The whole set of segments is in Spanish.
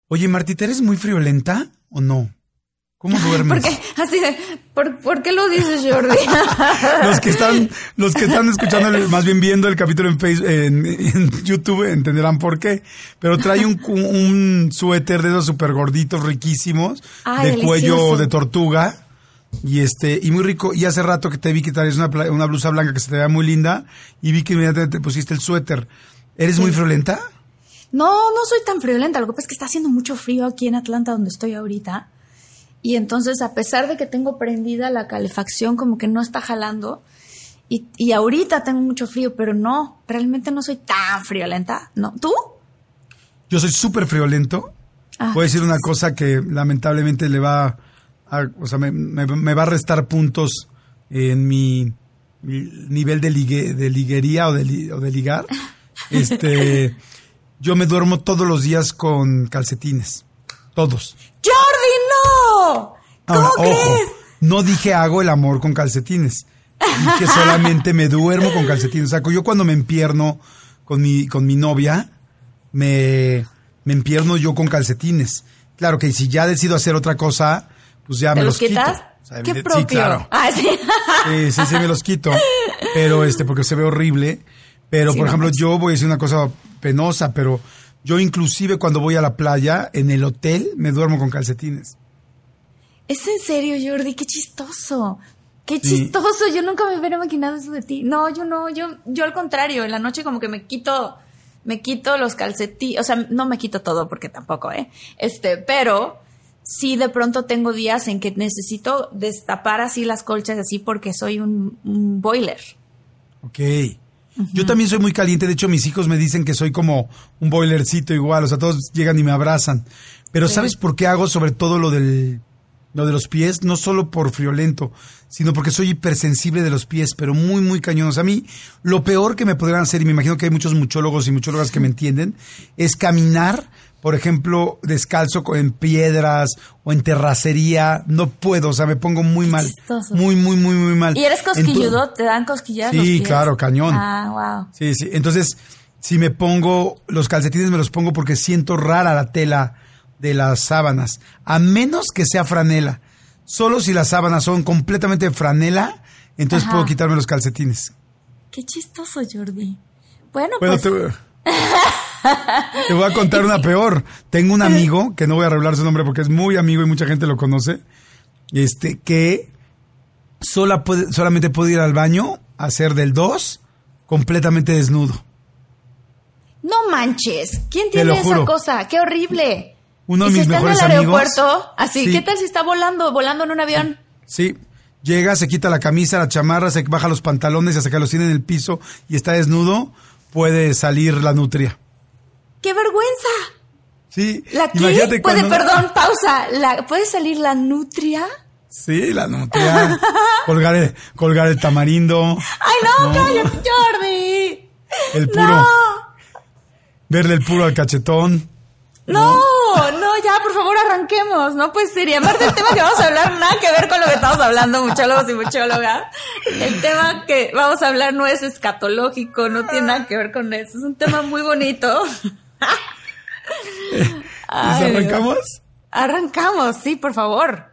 Oye, Martita, ¿eres muy friolenta o no? ¿Cómo duermes? ¿Por qué? Así de, ¿por qué lo dices, Jordi? los que están escuchando, más bien viendo el capítulo en Facebook, en YouTube, entenderán por qué. Pero trae un suéter de esos súper gorditos, riquísimos, de delicioso. Cuello de tortuga. Y muy rico. Y hace rato que te vi que traes una blusa blanca que se te veía muy linda. Y vi que inmediatamente te pusiste el suéter. ¿Eres muy friolenta? No soy tan friolenta. Lo que pasa es que está haciendo mucho frío aquí en Atlanta, donde estoy ahorita. Y entonces, a pesar de que tengo prendida la calefacción, como que no está jalando. Y ahorita tengo mucho frío, pero no, realmente no soy tan friolenta. ¿No? ¿Tú? Yo soy súper friolento. Voy a decir una cosa que lamentablemente le va me va a restar puntos en mi nivel de liguería o de ligar. Yo me duermo todos los días con calcetines. Todos. ¡Jordi, no! ¿Cómo crees? Ojo, no dije hago el amor con calcetines. Dije solamente me duermo con calcetines. O sea, yo cuando me empierno con mi novia, me empierno yo con calcetines. Claro que si ya decido hacer otra cosa, pues ya me los quitas? Quito. O sea, ¿Qué propio? Sí, claro. Sí. Sí, me los quito. Pero porque se ve horrible. Pero, sí, por ejemplo, yo voy a decir una cosa penosa, pero yo inclusive cuando voy a la playa, en el hotel, me duermo con calcetines. ¿Es en serio, Jordi? ¡Qué chistoso! ¡Qué chistoso! Yo nunca me hubiera imaginado eso de ti. No, yo no. Yo al contrario, en la noche como que me quito los calcetines. O sea, no me quito todo porque tampoco, pero sí de pronto tengo días en que necesito destapar así las colchas así porque soy un boiler. Ok. Uh-huh. Yo también soy muy caliente. De hecho, mis hijos me dicen que soy como un boilercito igual. O sea, todos llegan y me abrazan. Pero sí. ¿Sabes por qué hago sobre todo lo de los pies? No solo por friolento, sino porque soy hipersensible de los pies, pero muy, muy cañonos. A mí, lo peor que me podrían hacer, y me imagino que hay muchos muchólogos y muchólogas que me entienden, es caminar, por ejemplo, descalzo en piedras o en terracería. No puedo, o sea, me pongo muy mal. Chistoso. Muy, muy, muy, muy mal. ¿Y eres cosquilludo? ¿Te dan cosquillas los Sí, pies? claro, cañón. Ah, wow. Sí. Entonces, si me pongo los calcetines, me los pongo porque siento rara la tela de las sábanas, a menos que sea franela. Solo si las sábanas son completamente franela, entonces puedo quitarme los calcetines. Qué chistoso, Jordi. Bueno, pues... Te voy a contar una peor. Tengo un amigo, que no voy a revelar su nombre porque es muy amigo y mucha gente lo conoce, que solamente puede ir al baño a hacer del 2 completamente desnudo. No manches. ¿Quién tiene esa cosa? ¡Qué horrible! Uno de mis mejores amigos. ¿Y si está en el aeropuerto? Así, sí. ¿Qué tal si está volando en un avión? Sí. Llega, se quita la camisa, la chamarra, se baja los pantalones y hasta que los tiene en el piso y está desnudo, puede salir la nutria. ¡Qué vergüenza! Sí. ¿La qué? Perdón, pausa. ¿Puede salir la nutria? Sí, la nutria. colgar el tamarindo. ¡Ay, no! ¡Cállate, Jordi! El puro. ¡No! Verle el puro al cachetón. No, ya, por favor, arranquemos, ¿no? Pues sería aparte el tema que vamos a hablar, nada que ver con lo que estamos hablando, muchólogos y muchólogas. El tema que vamos a hablar no es escatológico, no tiene nada que ver con eso, es un tema muy bonito. ¿Arrancamos? Arrancamos, sí, por favor.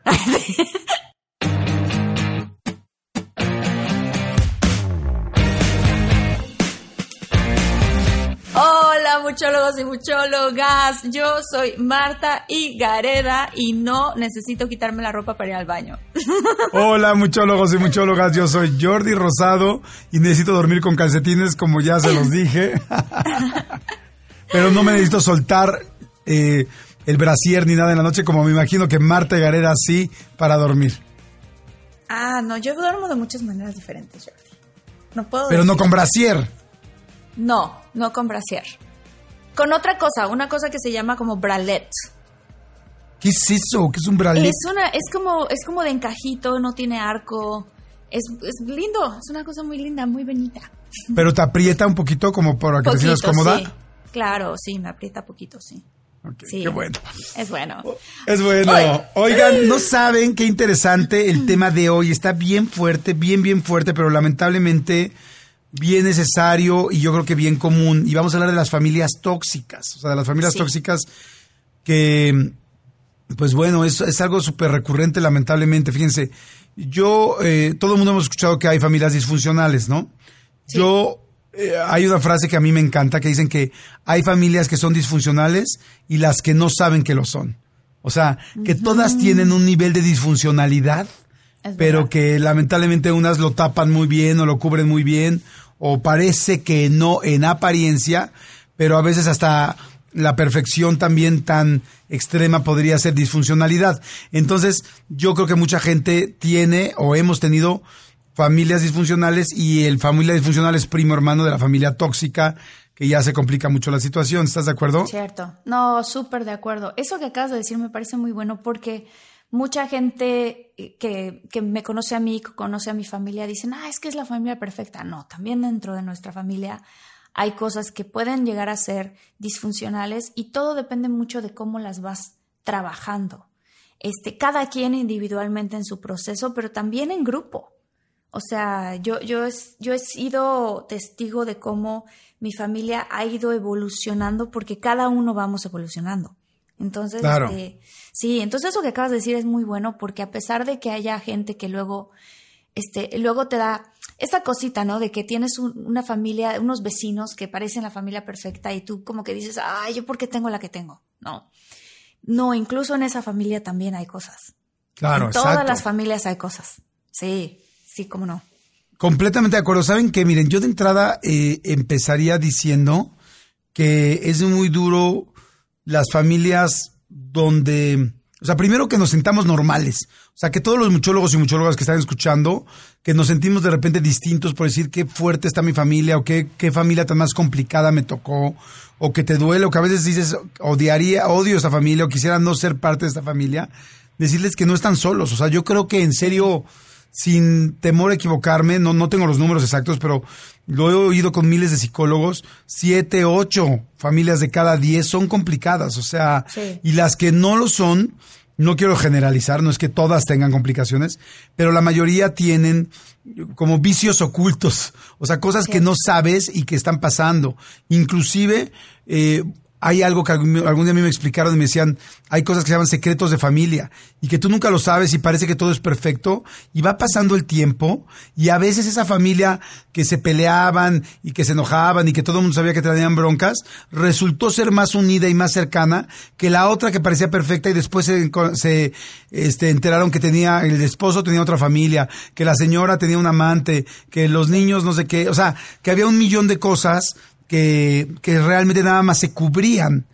Hola, muchólogos y muchólogas. Yo soy Marta Higareda y no necesito quitarme la ropa para ir al baño. Hola, muchólogos y muchólogas. Yo soy Jordi Rosado y necesito dormir con calcetines, como ya se los dije. Pero no me necesito soltar el brasier ni nada en la noche, como me imagino que Marta Higareda sí para dormir. No, yo duermo de muchas maneras diferentes, Jordi. No puedo Pero no con brasier. No con brasier. Con otra cosa, una cosa que se llama como bralette. ¿Qué es eso? ¿Qué es un bralette? Es como de encajito, no tiene arco. Es lindo, es una cosa muy linda, muy bonita. Pero te aprieta un poquito como para que te sientas cómoda. Sí. Claro, sí, me aprieta poquito, sí. Okay, sí. Qué bueno. Es bueno. Es bueno. Oigan, no saben qué interesante el tema de hoy. Está bien fuerte, bien fuerte, pero lamentablemente bien necesario y yo creo que bien común. Y vamos a hablar de las familias tóxicas. O sea, de las familias tóxicas que, pues bueno, es algo súper recurrente, lamentablemente. Fíjense, todo el mundo hemos escuchado que hay familias disfuncionales, ¿no? Sí. Hay una frase que a mí me encanta, que dicen que hay familias que son disfuncionales y las que no saben que lo son. O sea, que todas tienen un nivel de disfuncionalidad, pero que lamentablemente unas lo tapan muy bien o lo cubren muy bien, o parece que no en apariencia, pero a veces hasta la perfección también tan extrema podría ser disfuncionalidad. Entonces, yo creo que mucha gente tiene o hemos tenido familias disfuncionales y el familia disfuncional es primo hermano de la familia tóxica, que ya se complica mucho la situación. ¿Estás de acuerdo? Cierto. No, súper de acuerdo. Eso que acabas de decir me parece muy bueno porque mucha gente que me conoce a mí, que conoce a mi familia, dicen, es que es la familia perfecta. No, también dentro de nuestra familia hay cosas que pueden llegar a ser disfuncionales y todo depende mucho de cómo las vas trabajando. Cada quien individualmente en su proceso, pero también en grupo. O sea, yo he sido testigo de cómo mi familia ha ido evolucionando porque cada uno vamos evolucionando. Entonces, claro. Sí, entonces eso que acabas de decir es muy bueno porque a pesar de que haya gente que luego te da esta cosita, ¿no? De que tienes una familia, unos vecinos que parecen la familia perfecta y tú como que dices, ¿yo por qué tengo la que tengo? No, incluso en esa familia también hay cosas. Claro, en todas las familias hay cosas. Sí, cómo no. Completamente de acuerdo. ¿Saben qué? Miren, yo de entrada empezaría diciendo que es muy duro las familias donde... O sea, primero que nos sintamos normales. O sea, que todos los muchólogos y muchólogas que están escuchando, que nos sentimos de repente distintos por decir qué fuerte está mi familia o qué familia tan más complicada me tocó, o que te duele, o que a veces dices odio esta familia o quisiera no ser parte de esta familia. Decirles que no están solos. O sea, yo creo que en serio... Sin temor a equivocarme, no tengo los números exactos, pero lo he oído con miles de psicólogos, 7, 8 familias de cada 10 son complicadas, o sea, sí. Y las que no lo son, no quiero generalizar, no es que todas tengan complicaciones, pero la mayoría tienen como vicios ocultos, o sea, cosas sí. Que no sabes y que están pasando. Inclusive, hay algo que algún día a mí me explicaron y me decían, hay cosas que se llaman secretos de familia y que tú nunca lo sabes y parece que todo es perfecto y va pasando el tiempo y a veces esa familia que se peleaban y que se enojaban y que todo el mundo sabía que tenían broncas, resultó ser más unida y más cercana que la otra que parecía perfecta y después se enteraron que el esposo tenía otra familia, que la señora tenía un amante, que los niños no sé qué, o sea, que había un millón de cosas que realmente nada más se cubrían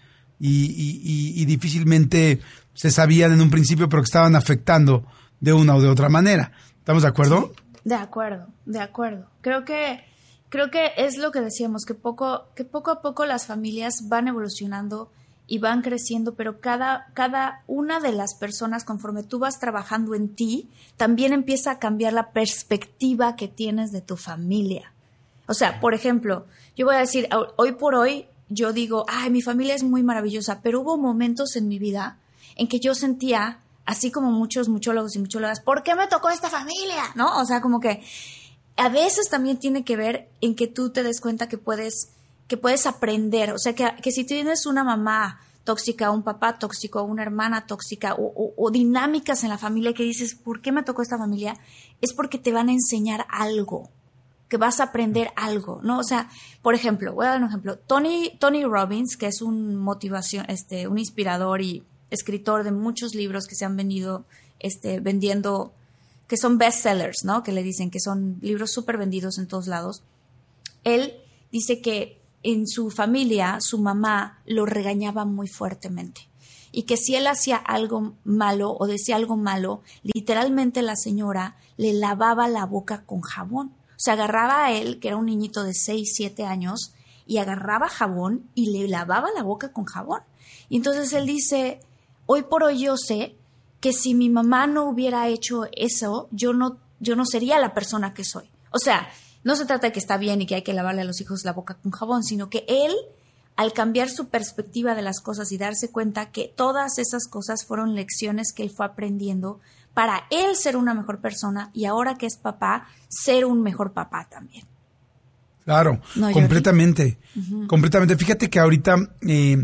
y difícilmente se sabían en un principio, pero que estaban afectando de una o de otra manera. ¿Estamos de acuerdo? Sí, de acuerdo. Creo que es lo que decíamos, que poco a poco las familias van evolucionando y van creciendo, pero cada una de las personas, conforme tú vas trabajando en ti, también empieza a cambiar la perspectiva que tienes de tu familia. O sea, por ejemplo, yo voy a decir, hoy por hoy, yo digo, mi familia es muy maravillosa, pero hubo momentos en mi vida en que yo sentía, así como muchos muchólogos y muchólogas, ¿por qué me tocó esta familia? ¿No? O sea, como que a veces también tiene que ver en que tú te des cuenta que puedes aprender. O sea, que si tienes una mamá tóxica, un papá tóxico, una hermana tóxica o dinámicas en la familia que dices, ¿por qué me tocó esta familia? Es porque te van a enseñar algo, que vas a aprender algo, ¿no? O sea, por ejemplo, voy a dar un ejemplo. Tony Robbins, que es un inspirador y escritor de muchos libros que se han vendido, vendiendo, que son bestsellers, ¿no? Que le dicen que son libros súper vendidos en todos lados. Él dice que en su familia, su mamá lo regañaba muy fuertemente. Y que si él hacía algo malo o decía algo malo, literalmente la señora le lavaba la boca con jabón. O sea, agarraba a él, que era un niñito de 6, 7 años, y agarraba jabón y le lavaba la boca con jabón. Y entonces él dice, hoy por hoy yo sé que si mi mamá no hubiera hecho eso, yo no sería la persona que soy. O sea, no se trata de que está bien y que hay que lavarle a los hijos la boca con jabón, sino que él, al cambiar su perspectiva de las cosas y darse cuenta que todas esas cosas fueron lecciones que él fue aprendiendo para él ser una mejor persona y ahora que es papá, ser un mejor papá también. Claro, ¿no, completamente. Uh-huh. Completamente. Fíjate que ahorita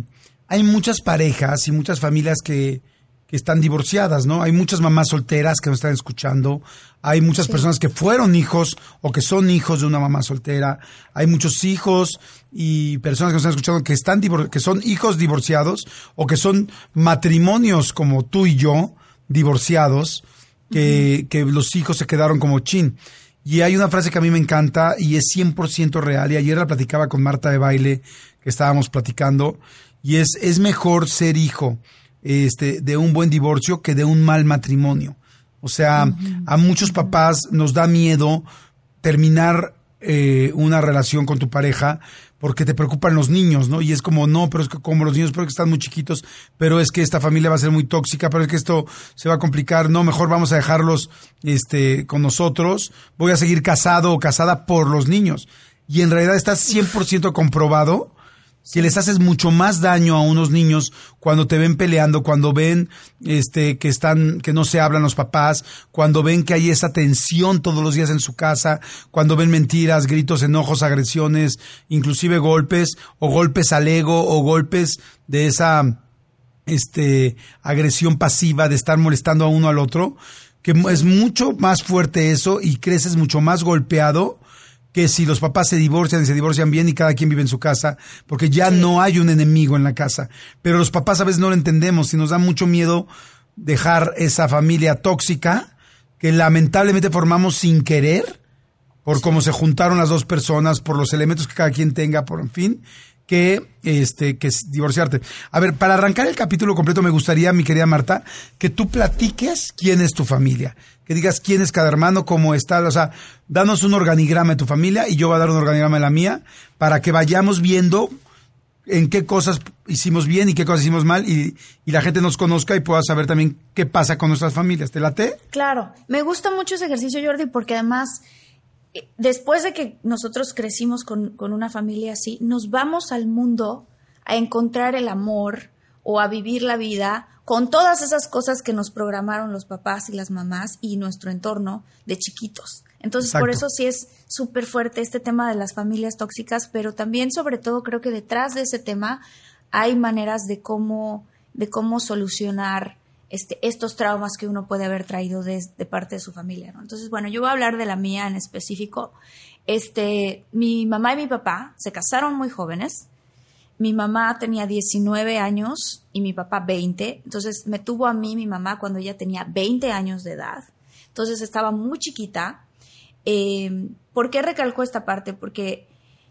hay muchas parejas y muchas familias que están divorciadas, ¿no? Hay muchas mamás solteras que nos están escuchando, hay muchas personas que fueron hijos o que son hijos de una mamá soltera, hay muchos hijos y personas que nos están escuchando que son hijos divorciados o que son matrimonios como tú y yo, divorciados, que los hijos se quedaron como chin. Y hay una frase que a mí me encanta y es 100% real, y ayer la platicaba con Marta de Baile, que estábamos platicando, y es mejor ser hijo de un buen divorcio que de un mal matrimonio. O sea, a muchos papás nos da miedo terminar una relación con tu pareja porque te preocupan los niños, ¿no? Y es como, no, pero es que como los niños, pero que están muy chiquitos, pero es que esta familia va a ser muy tóxica, pero es que esto se va a complicar, no, mejor vamos a dejarlos con nosotros, voy a seguir casado o casada por los niños. Y en realidad está 100% comprobado que les haces mucho más daño a unos niños cuando te ven peleando, cuando ven que no se hablan los papás, cuando ven que hay esa tensión todos los días en su casa, cuando ven mentiras, gritos, enojos, agresiones, inclusive golpes, o golpes al ego, o golpes de esa agresión pasiva de estar molestando a uno al otro, que es mucho más fuerte eso y creces mucho más golpeado que si los papás se divorcian y se divorcian bien y cada quien vive en su casa, porque ya no hay un enemigo en la casa. Pero los papás a veces no lo entendemos y nos da mucho miedo dejar esa familia tóxica que lamentablemente formamos sin querer, por cómo se juntaron las dos personas, por los elementos que cada quien tenga, por en fin, que es divorciarte. A ver, para arrancar el capítulo completo me gustaría, mi querida Marta, que tú platiques quién es tu familia, que digas quién es cada hermano, cómo está, o sea, danos un organigrama de tu familia y yo voy a dar un organigrama de la mía para que vayamos viendo en qué cosas hicimos bien y qué cosas hicimos mal y la gente nos conozca y pueda saber también qué pasa con nuestras familias. ¿Te late? Claro, me gusta mucho ese ejercicio, Jordi, porque además después de que nosotros crecimos con una familia así, nos vamos al mundo a encontrar el amor o a vivir la vida con todas esas cosas que nos programaron los papás y las mamás y nuestro entorno de chiquitos. Entonces, Exacto. Por eso sí es súper fuerte este tema de las familias tóxicas, pero también, sobre todo, creo que detrás de ese tema hay maneras de cómo solucionar estos traumas que uno puede haber traído de parte de su familia, ¿no? Entonces, bueno, yo voy a hablar de la mía en específico. Mi mamá y mi papá se casaron muy jóvenes. Mi mamá tenía 19 años y mi papá 20. Entonces, me tuvo a mí mi mamá cuando ella tenía 20 años de edad. Entonces, estaba muy chiquita. ¿Por qué recalco esta parte? Porque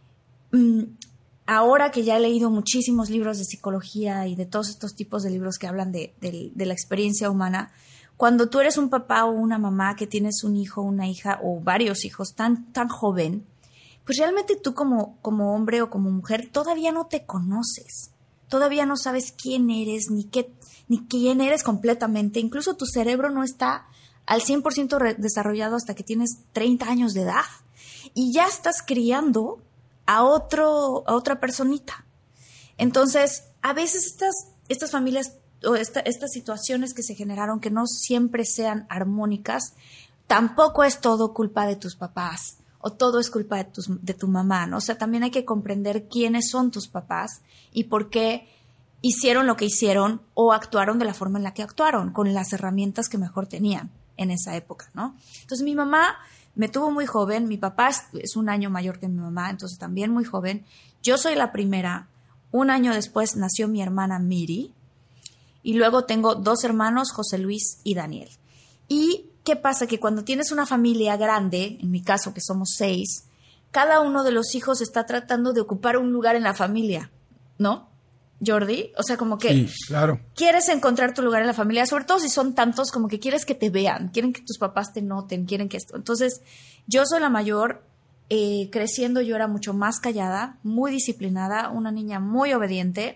ahora que ya he leído muchísimos libros de psicología y de todos estos tipos de libros que hablan de la experiencia humana, cuando tú eres un papá o una mamá que tienes un hijo, una hija o varios hijos tan joven, pues realmente tú como hombre o como mujer todavía no te conoces, todavía no sabes quién eres ni quién eres completamente, incluso tu cerebro no está al 100% desarrollado hasta que tienes 30 años de edad y ya estás criando a otra personita. Entonces, a veces estas familias o estas situaciones que se generaron que no siempre sean armónicas, tampoco es todo culpa de tus papás o todo es culpa de tu mamá, ¿no? O sea, también hay que comprender quiénes son tus papás y por qué hicieron lo que hicieron o actuaron de la forma en la que actuaron, con las herramientas que mejor tenían en esa época, ¿no? Entonces, mi mamá me tuvo muy joven, mi papá es un año mayor que mi mamá, entonces también muy joven. Yo soy la primera. Un año después nació mi hermana Miri y luego tengo 2 hermanos, José Luis y Daniel. ¿Y qué pasa? Que cuando tienes una familia grande, en mi caso que somos 6, cada uno de los hijos está tratando de ocupar un lugar en la familia, ¿no? Jordi, o sea, como que sí, claro. Quieres encontrar tu lugar en la familia, sobre todo si son tantos, como que quieres que te vean, quieren que tus papás te noten, quieren que esto. Entonces, yo soy la mayor, creciendo yo era mucho más callada, muy disciplinada, una niña muy obediente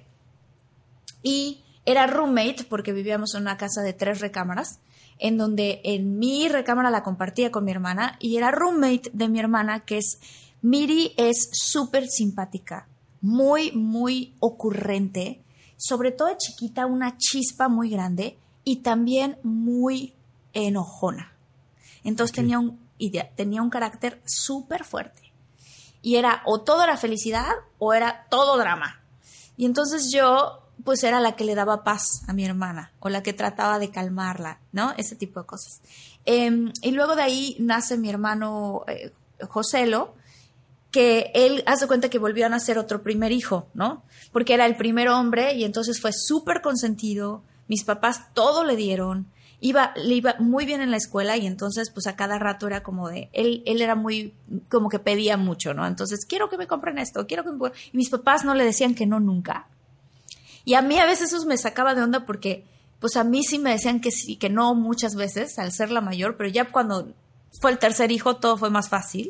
y era roommate porque vivíamos en una casa de 3 recámaras, en donde en mi recámara la compartía con mi hermana y era roommate de mi hermana, que es Miri, es súper simpática, muy, muy ocurrente, sobre todo de chiquita, una chispa muy grande y también muy enojona. Entonces tenía un carácter súper fuerte. Y era o todo era felicidad o era todo drama. Y entonces yo pues era la que le daba paz a mi hermana o la que trataba de calmarla, ¿no? Ese tipo de cosas. Y luego de ahí nace mi hermano Joselo, que él hace cuenta que volvió a nacer otro primer hijo, ¿no? Porque era el primer hombre y entonces fue súper consentido. Mis papás todo le dieron. Le iba muy bien en la escuela y entonces pues a cada rato era como de, él era muy, como que pedía mucho, ¿no? Entonces, quiero que me compren esto, y mis papás no le decían que no nunca. Y a mí a veces eso me sacaba de onda porque pues a mí sí me decían que sí, que no muchas veces al ser la mayor, pero ya cuando fue el tercer hijo todo fue más fácil.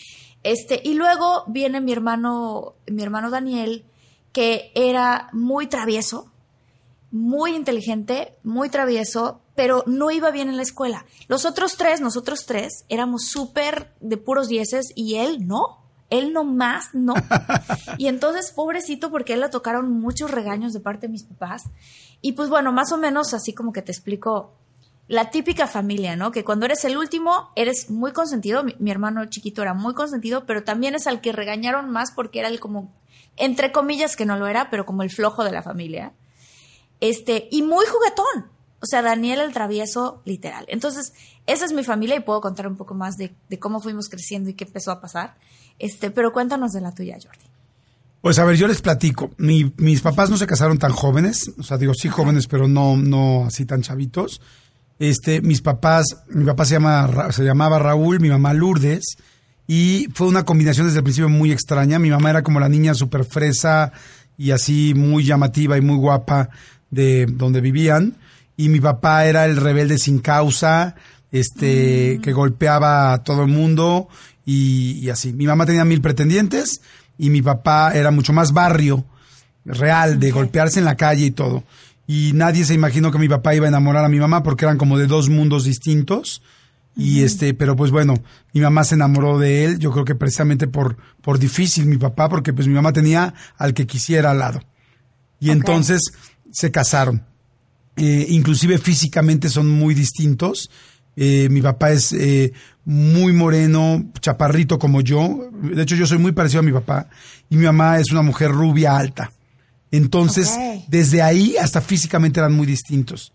Y luego viene mi hermano Daniel, que era muy travieso, muy inteligente, muy travieso, pero no iba bien en la escuela. Nosotros tres, éramos súper de puros dieces y él nomás no. Y entonces, pobrecito, porque a él le tocaron muchos regaños de parte de mis papás. Y pues bueno, más o menos así como que te explico la típica familia, ¿no? Que cuando eres el último, eres muy consentido. Mi hermano chiquito era muy consentido, pero también es al que regañaron más porque era el como, entre comillas que no lo era, pero como el flojo de la familia. Y muy juguetón. O sea, Daniel el travieso, literal. Entonces, esa es mi familia y puedo contar un poco más de cómo fuimos creciendo y qué empezó a pasar. Pero cuéntanos de la tuya, Jordi. Pues a ver, yo les platico. Mis papás no se casaron tan jóvenes. O sea, digo, sí jóvenes, pero no así tan chavitos. Mi papá se llamaba Raúl, mi mamá Lourdes. Y fue una combinación desde el principio muy extraña. Mi mamá era como la niña súper fresa y así muy llamativa y muy guapa de donde vivían. Y mi papá era el rebelde sin causa, que golpeaba a todo el mundo y así. Mi mamá tenía 1000 pretendientes y mi papá era mucho más barrio, real, de golpearse en la calle y todo. Y nadie se imaginó que mi papá iba a enamorar a mi mamá porque eran como de 2 mundos distintos. Y pero pues bueno, mi mamá se enamoró de él, yo creo que precisamente por difícil mi papá, porque pues mi mamá tenía al que quisiera al lado. Y entonces se casaron. Inclusive físicamente son muy distintos. Mi papá es muy moreno, chaparrito como yo. De hecho, yo soy muy parecido a mi papá. Y mi mamá es una mujer rubia alta. Entonces, desde ahí hasta físicamente eran muy distintos.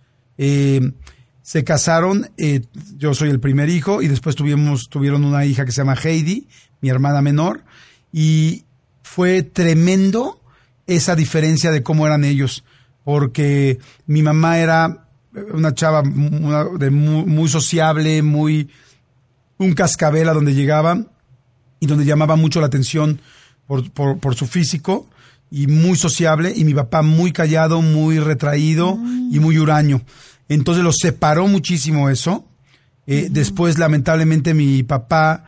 Se casaron, yo soy el primer hijo y después tuvieron una hija que se llama Heidi, mi hermana menor. Y fue tremendo esa diferencia de cómo eran ellos. Porque mi mamá era una chava muy sociable, un cascabel a donde llegaba y donde llamaba mucho la atención por su físico y muy sociable, y mi papá muy callado, muy retraído y muy huraño. Entonces los separó muchísimo eso. Después, lamentablemente, mi papá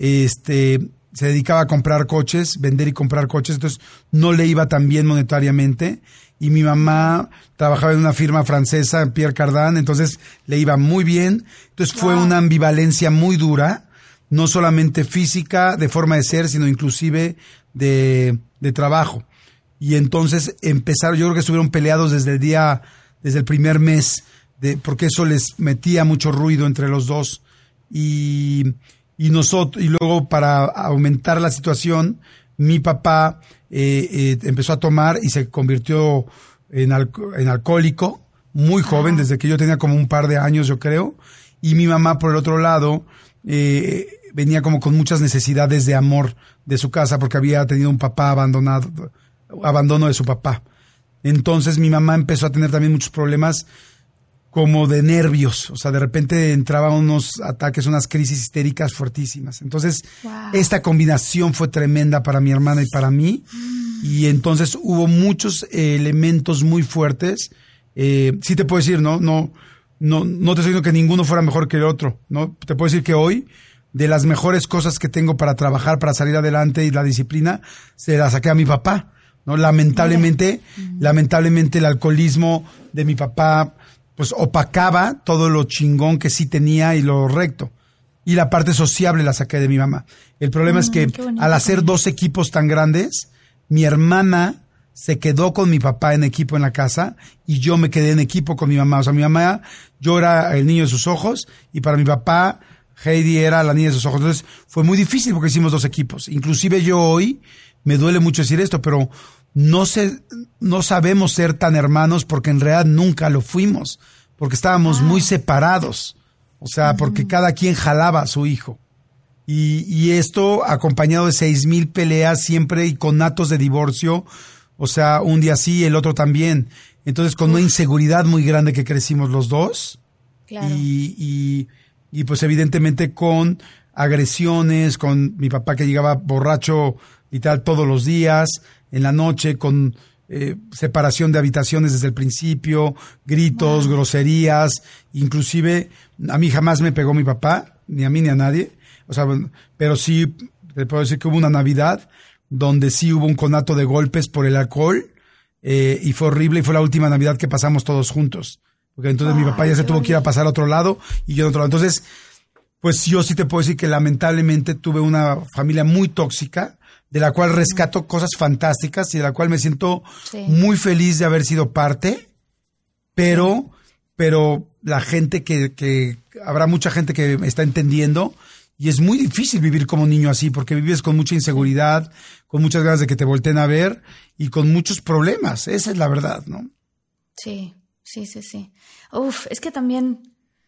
se dedicaba a comprar coches, vender y comprar coches, entonces no le iba tan bien monetariamente. Y mi mamá trabajaba en una firma francesa, Pierre Cardin, entonces le iba muy bien. Entonces fue una ambivalencia muy dura, no solamente física, de forma de ser, sino inclusive de trabajo. Y entonces empezaron, yo creo que estuvieron peleados desde el primer mes, porque eso les metía mucho ruido entre los dos. Y luego, para aumentar la situación, mi papá empezó a tomar y se convirtió en alcohólico muy joven, desde que yo tenía como un par de años, yo creo. Y mi mamá, por el otro lado, venía como con muchas necesidades de amor de su casa, porque había tenido un papá abandono de su papá. Entonces mi mamá empezó a tener también muchos problemas como de nervios, o sea, de repente entraban unos ataques, unas crisis histéricas fuertísimas. Entonces, esta combinación fue tremenda para mi hermana y para mí, y entonces hubo muchos elementos muy fuertes. Sí te puedo decir, no te estoy diciendo que ninguno fuera mejor que el otro, ¿no? Te puedo decir que hoy, de las mejores cosas que tengo para trabajar, para salir adelante y la disciplina, se la saqué a mi papá, ¿no? Lamentablemente el alcoholismo de mi papá pues opacaba todo lo chingón que sí tenía y lo recto. Y la parte sociable la saqué de mi mamá. El problema es que al hacer 2 equipos tan grandes, mi hermana se quedó con mi papá en equipo en la casa y yo me quedé en equipo con mi mamá. O sea, mi mamá, yo era el niño de sus ojos y para mi papá, Heidi era la niña de sus ojos. Entonces fue muy difícil porque hicimos 2 equipos. Inclusive yo hoy, me duele mucho decir esto, pero no sabemos ser tan hermanos porque en realidad nunca lo fuimos, porque estábamos muy separados, o sea, porque cada quien jalaba a su hijo. Y esto acompañado de 6,000 peleas siempre y con actos de divorcio, o sea, un día sí, el otro también. Entonces, con una inseguridad muy grande que crecimos los dos. Claro. Y pues evidentemente con agresiones, con mi papá que llegaba borracho y tal todos los días, en la noche, con separación de habitaciones desde el principio, gritos, groserías, inclusive a mí jamás me pegó mi papá, ni a mí ni a nadie, o sea, pero sí, te puedo decir que hubo una Navidad donde sí hubo un conato de golpes por el alcohol, y fue horrible, y fue la última Navidad que pasamos todos juntos, porque entonces mi papá ya se tuvo que ir a pasar a otro lado, y yo a otro lado. Entonces, pues yo sí te puedo decir que lamentablemente tuve una familia muy tóxica, de la cual rescato cosas fantásticas y de la cual me siento muy feliz de haber sido parte, pero la gente que habrá mucha gente que me está entendiendo, y es muy difícil vivir como niño así, porque vives con mucha inseguridad, con muchas ganas de que te volteen a ver y con muchos problemas. Esa es la verdad, ¿no? Sí. Uf, es que también,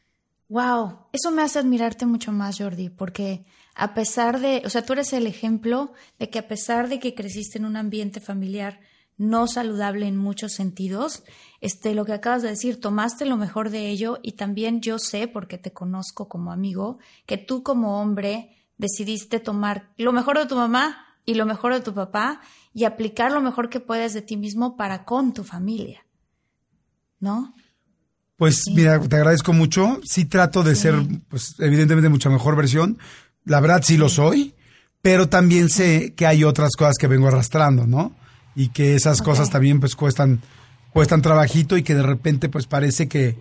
wow, eso me hace admirarte mucho más, Jordi, porque a pesar de, o sea, tú eres el ejemplo de que a pesar de que creciste en un ambiente familiar no saludable en muchos sentidos, lo que acabas de decir, tomaste lo mejor de ello, y también yo sé, porque te conozco como amigo, que tú como hombre decidiste tomar lo mejor de tu mamá y lo mejor de tu papá y aplicar lo mejor que puedes de ti mismo para con tu familia, ¿no? Pues mira, te agradezco mucho. Sí trato de ser, pues evidentemente mucha mejor versión. La verdad sí lo soy, pero también sé que hay otras cosas que vengo arrastrando, ¿no? Y que esas cosas también pues cuestan trabajito, y que de repente pues parece que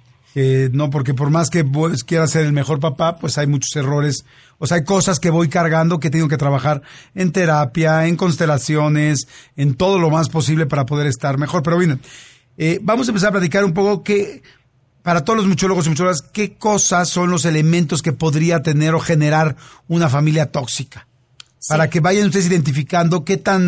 no, porque por más que quiera ser el mejor papá, pues hay muchos errores. O sea, hay cosas que voy cargando que tengo que trabajar en terapia, en constelaciones, en todo lo más posible para poder estar mejor. Pero bueno, vamos a empezar a platicar un poco para todos los muchólogos y muchólogas, ¿qué cosas son los elementos que podría tener o generar una familia tóxica? Sí. Para que vayan ustedes identificando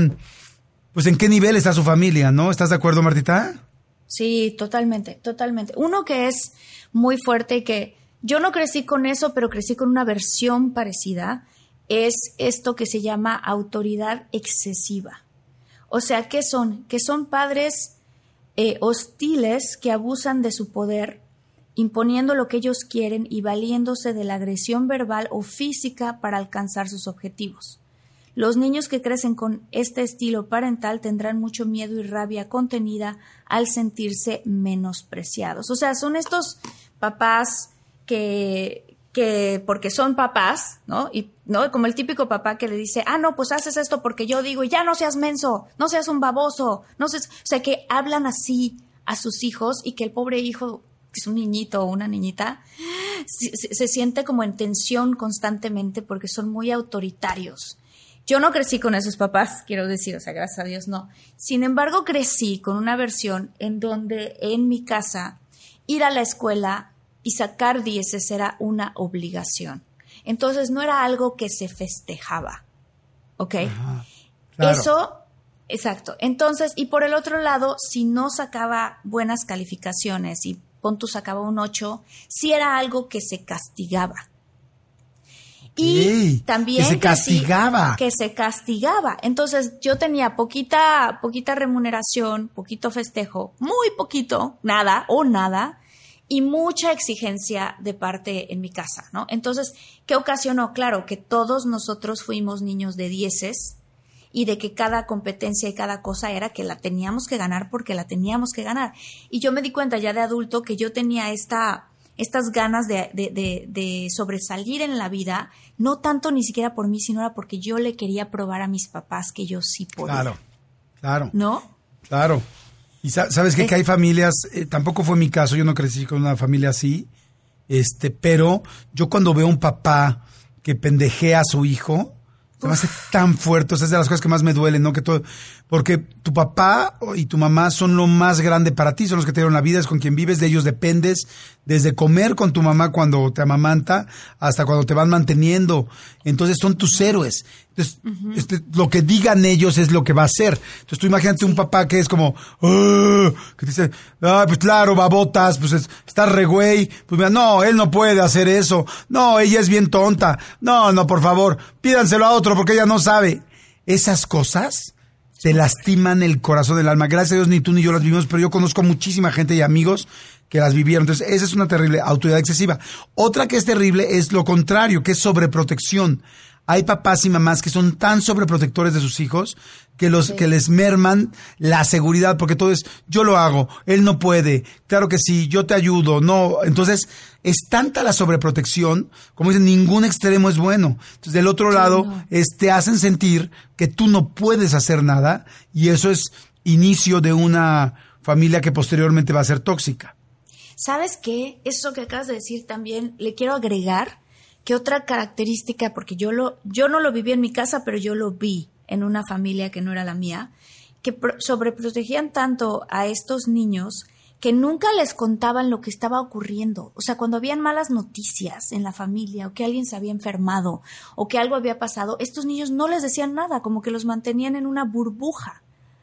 pues en qué nivel está su familia, ¿no? ¿Estás de acuerdo, Martita? Sí, totalmente. Uno que es muy fuerte y que yo no crecí con eso, pero crecí con una versión parecida, es esto que se llama autoridad excesiva. O sea, ¿qué son? Que son padres hostiles que abusan de su poder, imponiendo lo que ellos quieren y valiéndose de la agresión verbal o física para alcanzar sus objetivos. Los niños que crecen con este estilo parental tendrán mucho miedo y rabia contenida al sentirse menospreciados. O sea, son estos papás que porque son papás, ¿no? Y no, como el típico papá que le dice, no, pues haces esto porque yo digo, y ya no seas menso, no seas un baboso, o sea, que hablan así a sus hijos, y que el pobre hijo, que es un niñito o una niñita, se siente como en tensión constantemente porque son muy autoritarios. Yo no crecí con esos papás, quiero decir, o sea, gracias a Dios no. Sin embargo, crecí con una versión en donde en mi casa ir a la escuela y sacar 10 era una obligación. Entonces no era algo que se festejaba, ¿ok? Ajá, claro. Eso, exacto. Entonces, y por el otro lado, si no sacaba buenas calificaciones y pon tú sacaba un 8, sí era algo que se castigaba. Y también que se castigaba. Que se castigaba. Entonces yo tenía poquita remuneración, poquito festejo, muy poquito, nada, y mucha exigencia de parte en mi casa, ¿no? Entonces, ¿qué ocasionó? Claro, que todos nosotros fuimos niños de 10 y de que cada competencia y cada cosa era que la teníamos que ganar porque la teníamos que ganar. Y yo me di cuenta ya de adulto que yo tenía estas ganas de sobresalir en la vida, no tanto ni siquiera por mí, sino era porque yo le quería probar a mis papás que yo sí podía. Claro. ¿No? Claro. Y sabes que hay familias, tampoco fue mi caso, yo no crecí con una familia así, pero yo cuando veo a un papá que pendejea a su hijo, se me hace tan fuerte, o sea, es de las cosas que más me duelen, ¿no? Porque tu papá y tu mamá son lo más grande para ti, son los que te dieron la vida, es con quien vives, de ellos dependes, desde comer con tu mamá cuando te amamanta hasta cuando te van manteniendo. Entonces son tus héroes. Entonces, lo que digan ellos es lo que va a hacer. Entonces, tú imagínate un papá que es como, que te dice, pues claro, babotas, pues está re güey. Pues mira, no, él no puede hacer eso. No, ella es bien tonta. No, por favor, pídanselo a otro porque ella no sabe. Esas cosas te lastiman el corazón del alma. Gracias a Dios ni tú ni yo las vivimos, pero yo conozco muchísima gente y amigos que las vivieron. Entonces, esa es una terrible autoridad excesiva. Otra que es terrible es lo contrario, que es sobreprotección. Hay papás y mamás que son tan sobreprotectores de sus hijos que que les merman la seguridad, porque todo es, yo lo hago, él no puede, claro que sí, yo te ayudo, no. Entonces, es tanta la sobreprotección, como dicen, ningún extremo es bueno. Entonces, del otro lado, te hacen sentir que tú no puedes hacer nada, y eso es inicio de una familia que posteriormente va a ser tóxica. ¿Sabes qué? Eso que acabas de decir también, le quiero agregar que otra característica, porque yo no lo viví en mi casa, pero yo lo vi en una familia que no era la mía, que sobreprotegían tanto a estos niños que nunca les contaban lo que estaba ocurriendo. O sea, cuando habían malas noticias en la familia, o que alguien se había enfermado, o que algo había pasado, estos niños no les decían nada, como que los mantenían en una burbuja.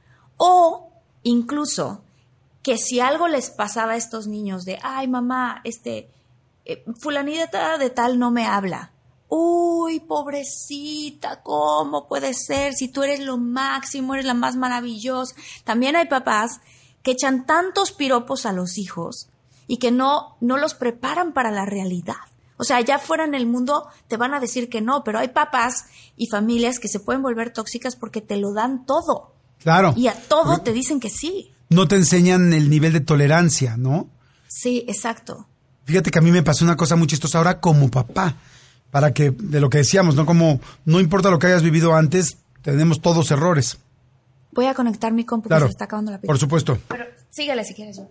O incluso que si algo les pasaba a estos niños de, ay mamá, fulanita de tal no me habla. Uy, pobrecita, ¿cómo puede ser? Si tú eres lo máximo, eres la más maravillosa. También hay papás que echan tantos piropos a los hijos y que no los preparan para la realidad. O sea, allá afuera en el mundo te van a decir que no, pero hay papás y familias que se pueden volver tóxicas porque te lo dan todo. Claro. Y a todo te dicen que sí. No te enseñan el nivel de tolerancia, ¿no? Sí, exacto. Fíjate que a mí me pasó una cosa muy chistosa ahora como papá, para que, de lo que decíamos, ¿no? Como no importa lo que hayas vivido antes, tenemos todos errores. Voy a conectar mi compu, claro, que se está acabando la pila. Por supuesto. Pero síguele si quieres.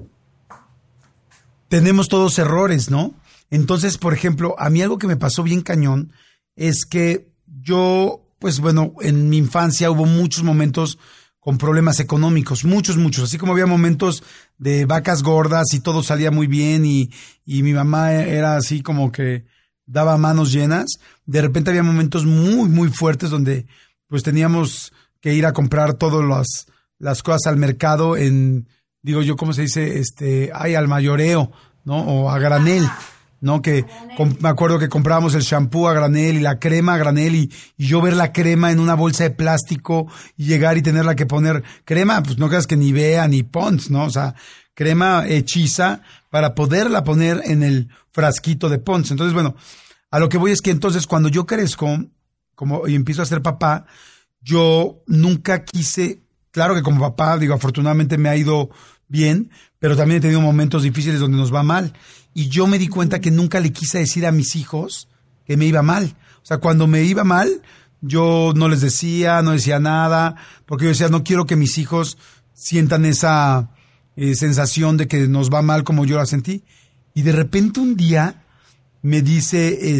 Tenemos todos errores, ¿no? Entonces, por ejemplo, a mí algo que me pasó bien cañón es que yo, pues bueno, en mi infancia hubo muchos momentos con problemas económicos, muchos, así como había momentos de vacas gordas y todo salía muy bien y mi mamá era así como que daba manos llenas, de repente había momentos muy, muy fuertes donde pues teníamos que ir a comprar todas las cosas al mercado digo yo, ¿cómo se dice? Al mayoreo, ¿no? O a granel, ¿no? Que me acuerdo que comprábamos el shampoo a granel y la crema a granel y yo ver la crema en una bolsa de plástico y llegar y tenerla que poner crema, pues no creas que Nivea ni Pond's, ¿no? O sea, crema hechiza para poderla poner en el frasquito de Pond's. Entonces, bueno, a lo que voy es que entonces cuando yo crezco y empiezo a ser papá, yo nunca quise, claro que como papá, digo, afortunadamente me ha ido bien, pero también he tenido momentos difíciles donde nos va mal. Y yo me di cuenta que nunca le quise decir a mis hijos que me iba mal. O sea, cuando me iba mal, yo no les decía, no decía nada, porque yo decía, no quiero que mis hijos sientan esa sensación de que nos va mal como yo la sentí. Y de repente un día me dice,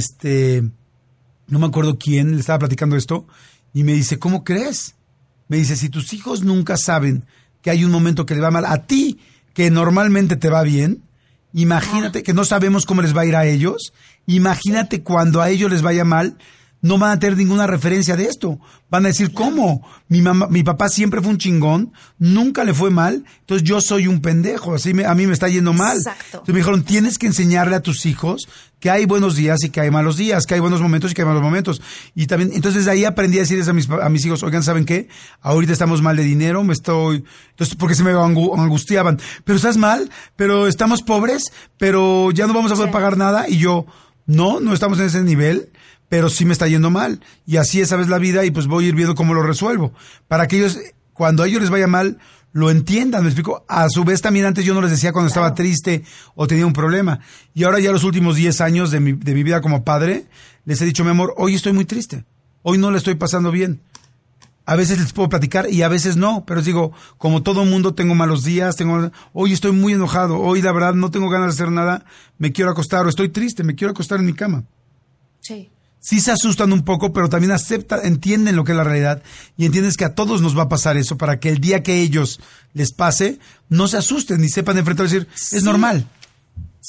no me acuerdo quién, le estaba platicando esto, y me dice, ¿cómo crees? Me dice, si tus hijos nunca saben que hay un momento que les va mal, a ti, que normalmente te va bien, imagínate que no sabemos cómo les va a ir a ellos, imagínate cuando a ellos les vaya mal, no van a tener ninguna referencia de esto. Van a decir, ¿cómo? Mi papá siempre fue un chingón, nunca le fue mal, entonces yo soy un pendejo, a mí me está yendo mal. Exacto. Entonces me dijeron, tienes que enseñarle a tus hijos que hay buenos días y que hay malos días, que hay buenos momentos y que hay malos momentos. Y también, entonces de ahí aprendí a decirles a mis hijos, oigan, ¿saben qué? Ahorita estamos mal de dinero, entonces porque se me angustiaban. Pero estás mal, pero estamos pobres, pero ya no vamos a poder pagar nada. Y yo, no estamos en ese nivel, pero sí me está yendo mal. Y así esa vez la vida y pues voy a ir viendo cómo lo resuelvo. Para que ellos, cuando a ellos les vaya mal, lo entiendan, ¿me explico? A su vez también antes yo no les decía cuando estaba triste o tenía un problema. Y ahora ya los últimos 10 años de mi vida como padre, les he dicho, mi amor, hoy estoy muy triste. Hoy no la estoy pasando bien. A veces les puedo platicar y a veces no, pero les digo, como todo mundo tengo malos días, hoy estoy muy enojado, hoy la verdad no tengo ganas de hacer nada, me quiero acostar o estoy triste, me quiero acostar en mi cama. Sí. Sí se asustan un poco, pero también entienden lo que es la realidad y entiendes que a todos nos va a pasar eso para que el día que ellos les pase, no se asusten ni sepan enfrentar y decir, es normal.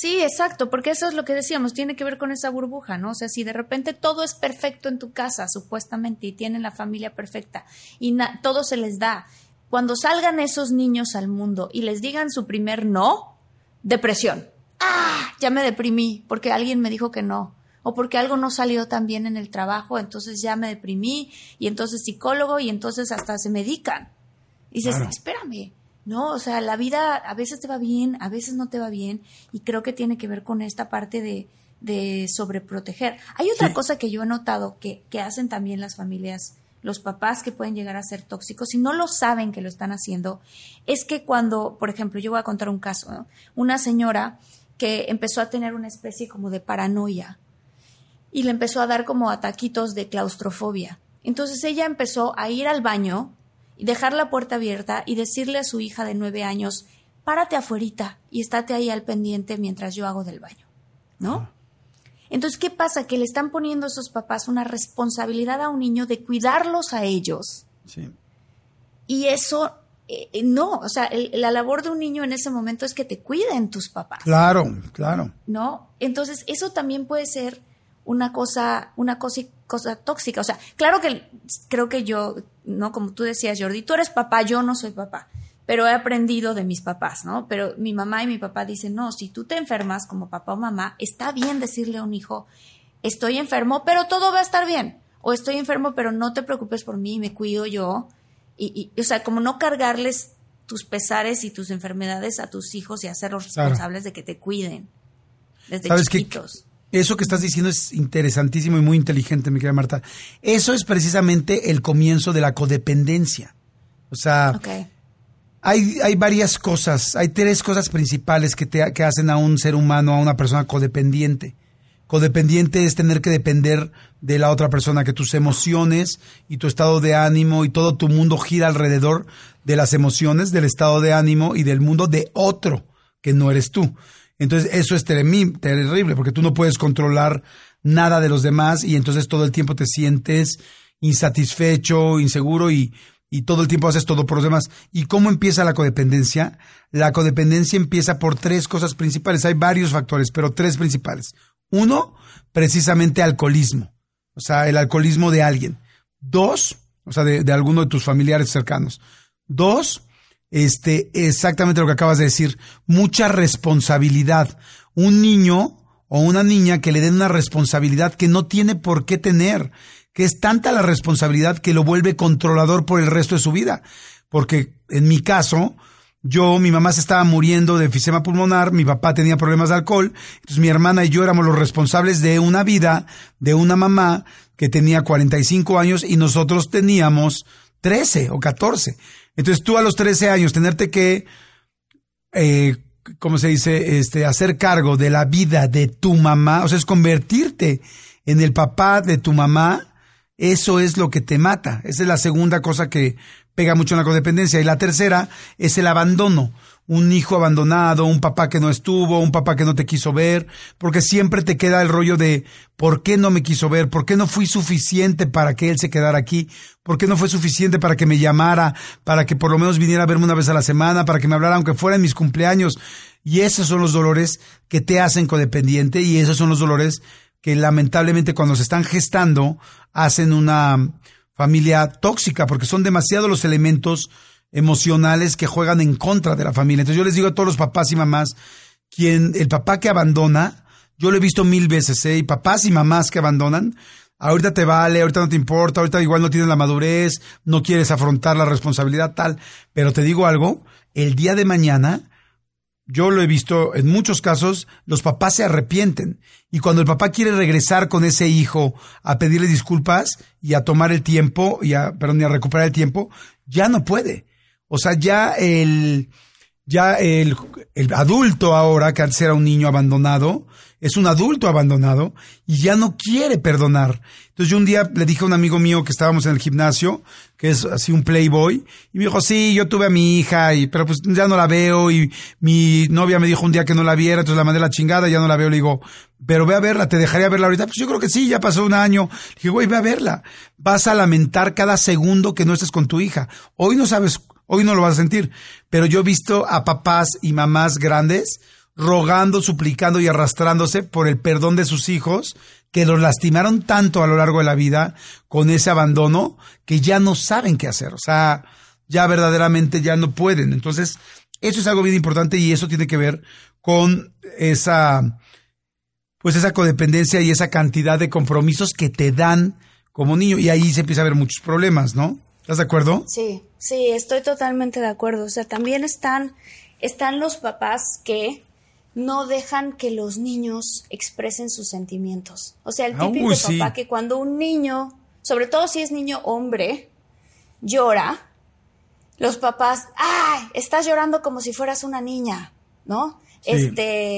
Sí, exacto, porque eso es lo que decíamos, tiene que ver con esa burbuja, ¿no? O sea, si de repente todo es perfecto en tu casa, supuestamente, y tienen la familia perfecta, y todo se les da, cuando salgan esos niños al mundo y les digan su primer no, depresión. Ya me deprimí porque alguien me dijo que no, o porque algo no salió tan bien en el trabajo, entonces ya me deprimí, y entonces psicólogo, y entonces hasta se medican. Y dices, claro, espérame. No, o sea, la vida a veces te va bien, a veces no te va bien, y creo que tiene que ver con esta parte de sobreproteger. Hay otra cosa que yo he notado que hacen también las familias, los papás que pueden llegar a ser tóxicos, y no lo saben que lo están haciendo, es que cuando, por ejemplo, yo voy a contar un caso, ¿no? Una señora que empezó a tener una especie como de paranoia, y le empezó a dar como ataquitos de claustrofobia. Entonces ella empezó a ir al baño y dejar la puerta abierta y decirle a su hija de 9 años, párate afuerita y estate ahí al pendiente mientras yo hago del baño, ¿no? Entonces, ¿qué pasa? Que le están poniendo a esos papás una responsabilidad a un niño de cuidarlos a ellos. Sí. Y eso, no, o sea, la labor de un niño en ese momento es que te cuiden tus papás. Claro, claro. ¿No? Entonces, eso también puede ser una cosa tóxica. O sea, claro que creo que yo, ¿no? Como tú decías, Jordi, tú eres papá, yo no soy papá, pero he aprendido de mis papás, ¿no? Pero mi mamá y mi papá dicen, no, si tú te enfermas como papá o mamá, está bien decirle a un hijo, estoy enfermo, pero todo va a estar bien. O estoy enfermo, pero no te preocupes por mí, me cuido yo. Y o sea, como no cargarles tus pesares y tus enfermedades a tus hijos y hacerlos responsables de que te cuiden desde chiquitos. Eso que estás diciendo es interesantísimo y muy inteligente, mi querida Marta. Eso es precisamente el comienzo de la codependencia. O sea, hay varias cosas, hay 3 cosas principales que hacen a un ser humano, a una persona codependiente. Codependiente es tener que depender de la otra persona, que tus emociones y tu estado de ánimo y todo tu mundo gira alrededor de las emociones, del estado de ánimo y del mundo de otro, que no eres tú. Entonces eso es terrible porque tú no puedes controlar nada de los demás y entonces todo el tiempo te sientes insatisfecho, inseguro y todo el tiempo haces todo por los demás. ¿Y cómo empieza la codependencia? La codependencia empieza por 3 cosas principales. Hay varios factores, pero 3 principales. 1, precisamente alcoholismo. O sea, el alcoholismo de alguien. 2, o sea, de alguno de tus familiares cercanos. 2, exactamente lo que acabas de decir, mucha responsabilidad. Un niño o una niña que le den una responsabilidad que no tiene por qué tener, que es tanta la responsabilidad que lo vuelve controlador por el resto de su vida. Porque en mi caso, mi mamá se estaba muriendo de enfisema pulmonar, mi papá tenía problemas de alcohol, entonces mi hermana y yo éramos los responsables de una vida, de una mamá que tenía 45 años y nosotros teníamos 13 o 14. Entonces tú a los 13 años tenerte que, ¿cómo se dice? Hacer cargo de la vida de tu mamá, o sea, es convertirte en el papá de tu mamá, eso es lo que te mata. Esa es la segunda cosa que pega mucho en la codependencia. Y la tercera es el abandono. Un hijo abandonado, un papá que no estuvo, un papá que no te quiso ver, porque siempre te queda el rollo de ¿por qué no me quiso ver? ¿Por qué no fui suficiente para que él se quedara aquí? ¿Por qué no fue suficiente para que me llamara? Para que por lo menos viniera a verme una vez a la semana, para que me hablara aunque fuera en mis cumpleaños. Y esos son los dolores que te hacen codependiente y esos son los dolores que lamentablemente cuando se están gestando hacen una familia tóxica porque son demasiados los elementos emocionales que juegan en contra de la familia. Entonces yo les digo a todos los papás y mamás, el papá que abandona, yo lo he visto 1000 veces, y papás y mamás que abandonan, ahorita te vale, ahorita no te importa, ahorita igual no tienes la madurez, no quieres afrontar la responsabilidad tal, pero te digo algo, el día de mañana, yo lo he visto en muchos casos, los papás se arrepienten y cuando el papá quiere regresar con ese hijo a pedirle disculpas y a tomar el tiempo, y a recuperar el tiempo, ya no puede. O sea, ya el adulto ahora, que antes era un niño abandonado, es un adulto abandonado y ya no quiere perdonar. Entonces yo un día le dije a un amigo mío que estábamos en el gimnasio, que es así un playboy, y me dijo, sí, yo tuve a mi hija, pero pues ya no la veo, y mi novia me dijo un día que no la viera, entonces la mandé a la chingada, ya no la veo. Le digo, pero ve a verla, ¿te dejaría verla ahorita? Pues yo creo que sí, ya pasó un año. Le dije, güey, ve a verla. Vas a lamentar cada segundo que no estés con tu hija. Hoy no lo vas a sentir, pero yo he visto a papás y mamás grandes, rogando, suplicando y arrastrándose por el perdón de sus hijos, que los lastimaron tanto a lo largo de la vida con ese abandono, que ya no saben qué hacer. O sea, ya verdaderamente ya no pueden. Entonces, eso es algo bien importante y eso tiene que ver con esa codependencia y esa cantidad de compromisos que te dan como niño. Y ahí se empieza a ver muchos problemas, ¿no? ¿Estás de acuerdo? Sí, estoy totalmente de acuerdo. O sea, también están los papás que no dejan que los niños expresen sus sentimientos. O sea, el típico papá que cuando un niño, sobre todo si es niño hombre, llora, los papás, ¡ay! Estás llorando como si fueras una niña, ¿no? Sí.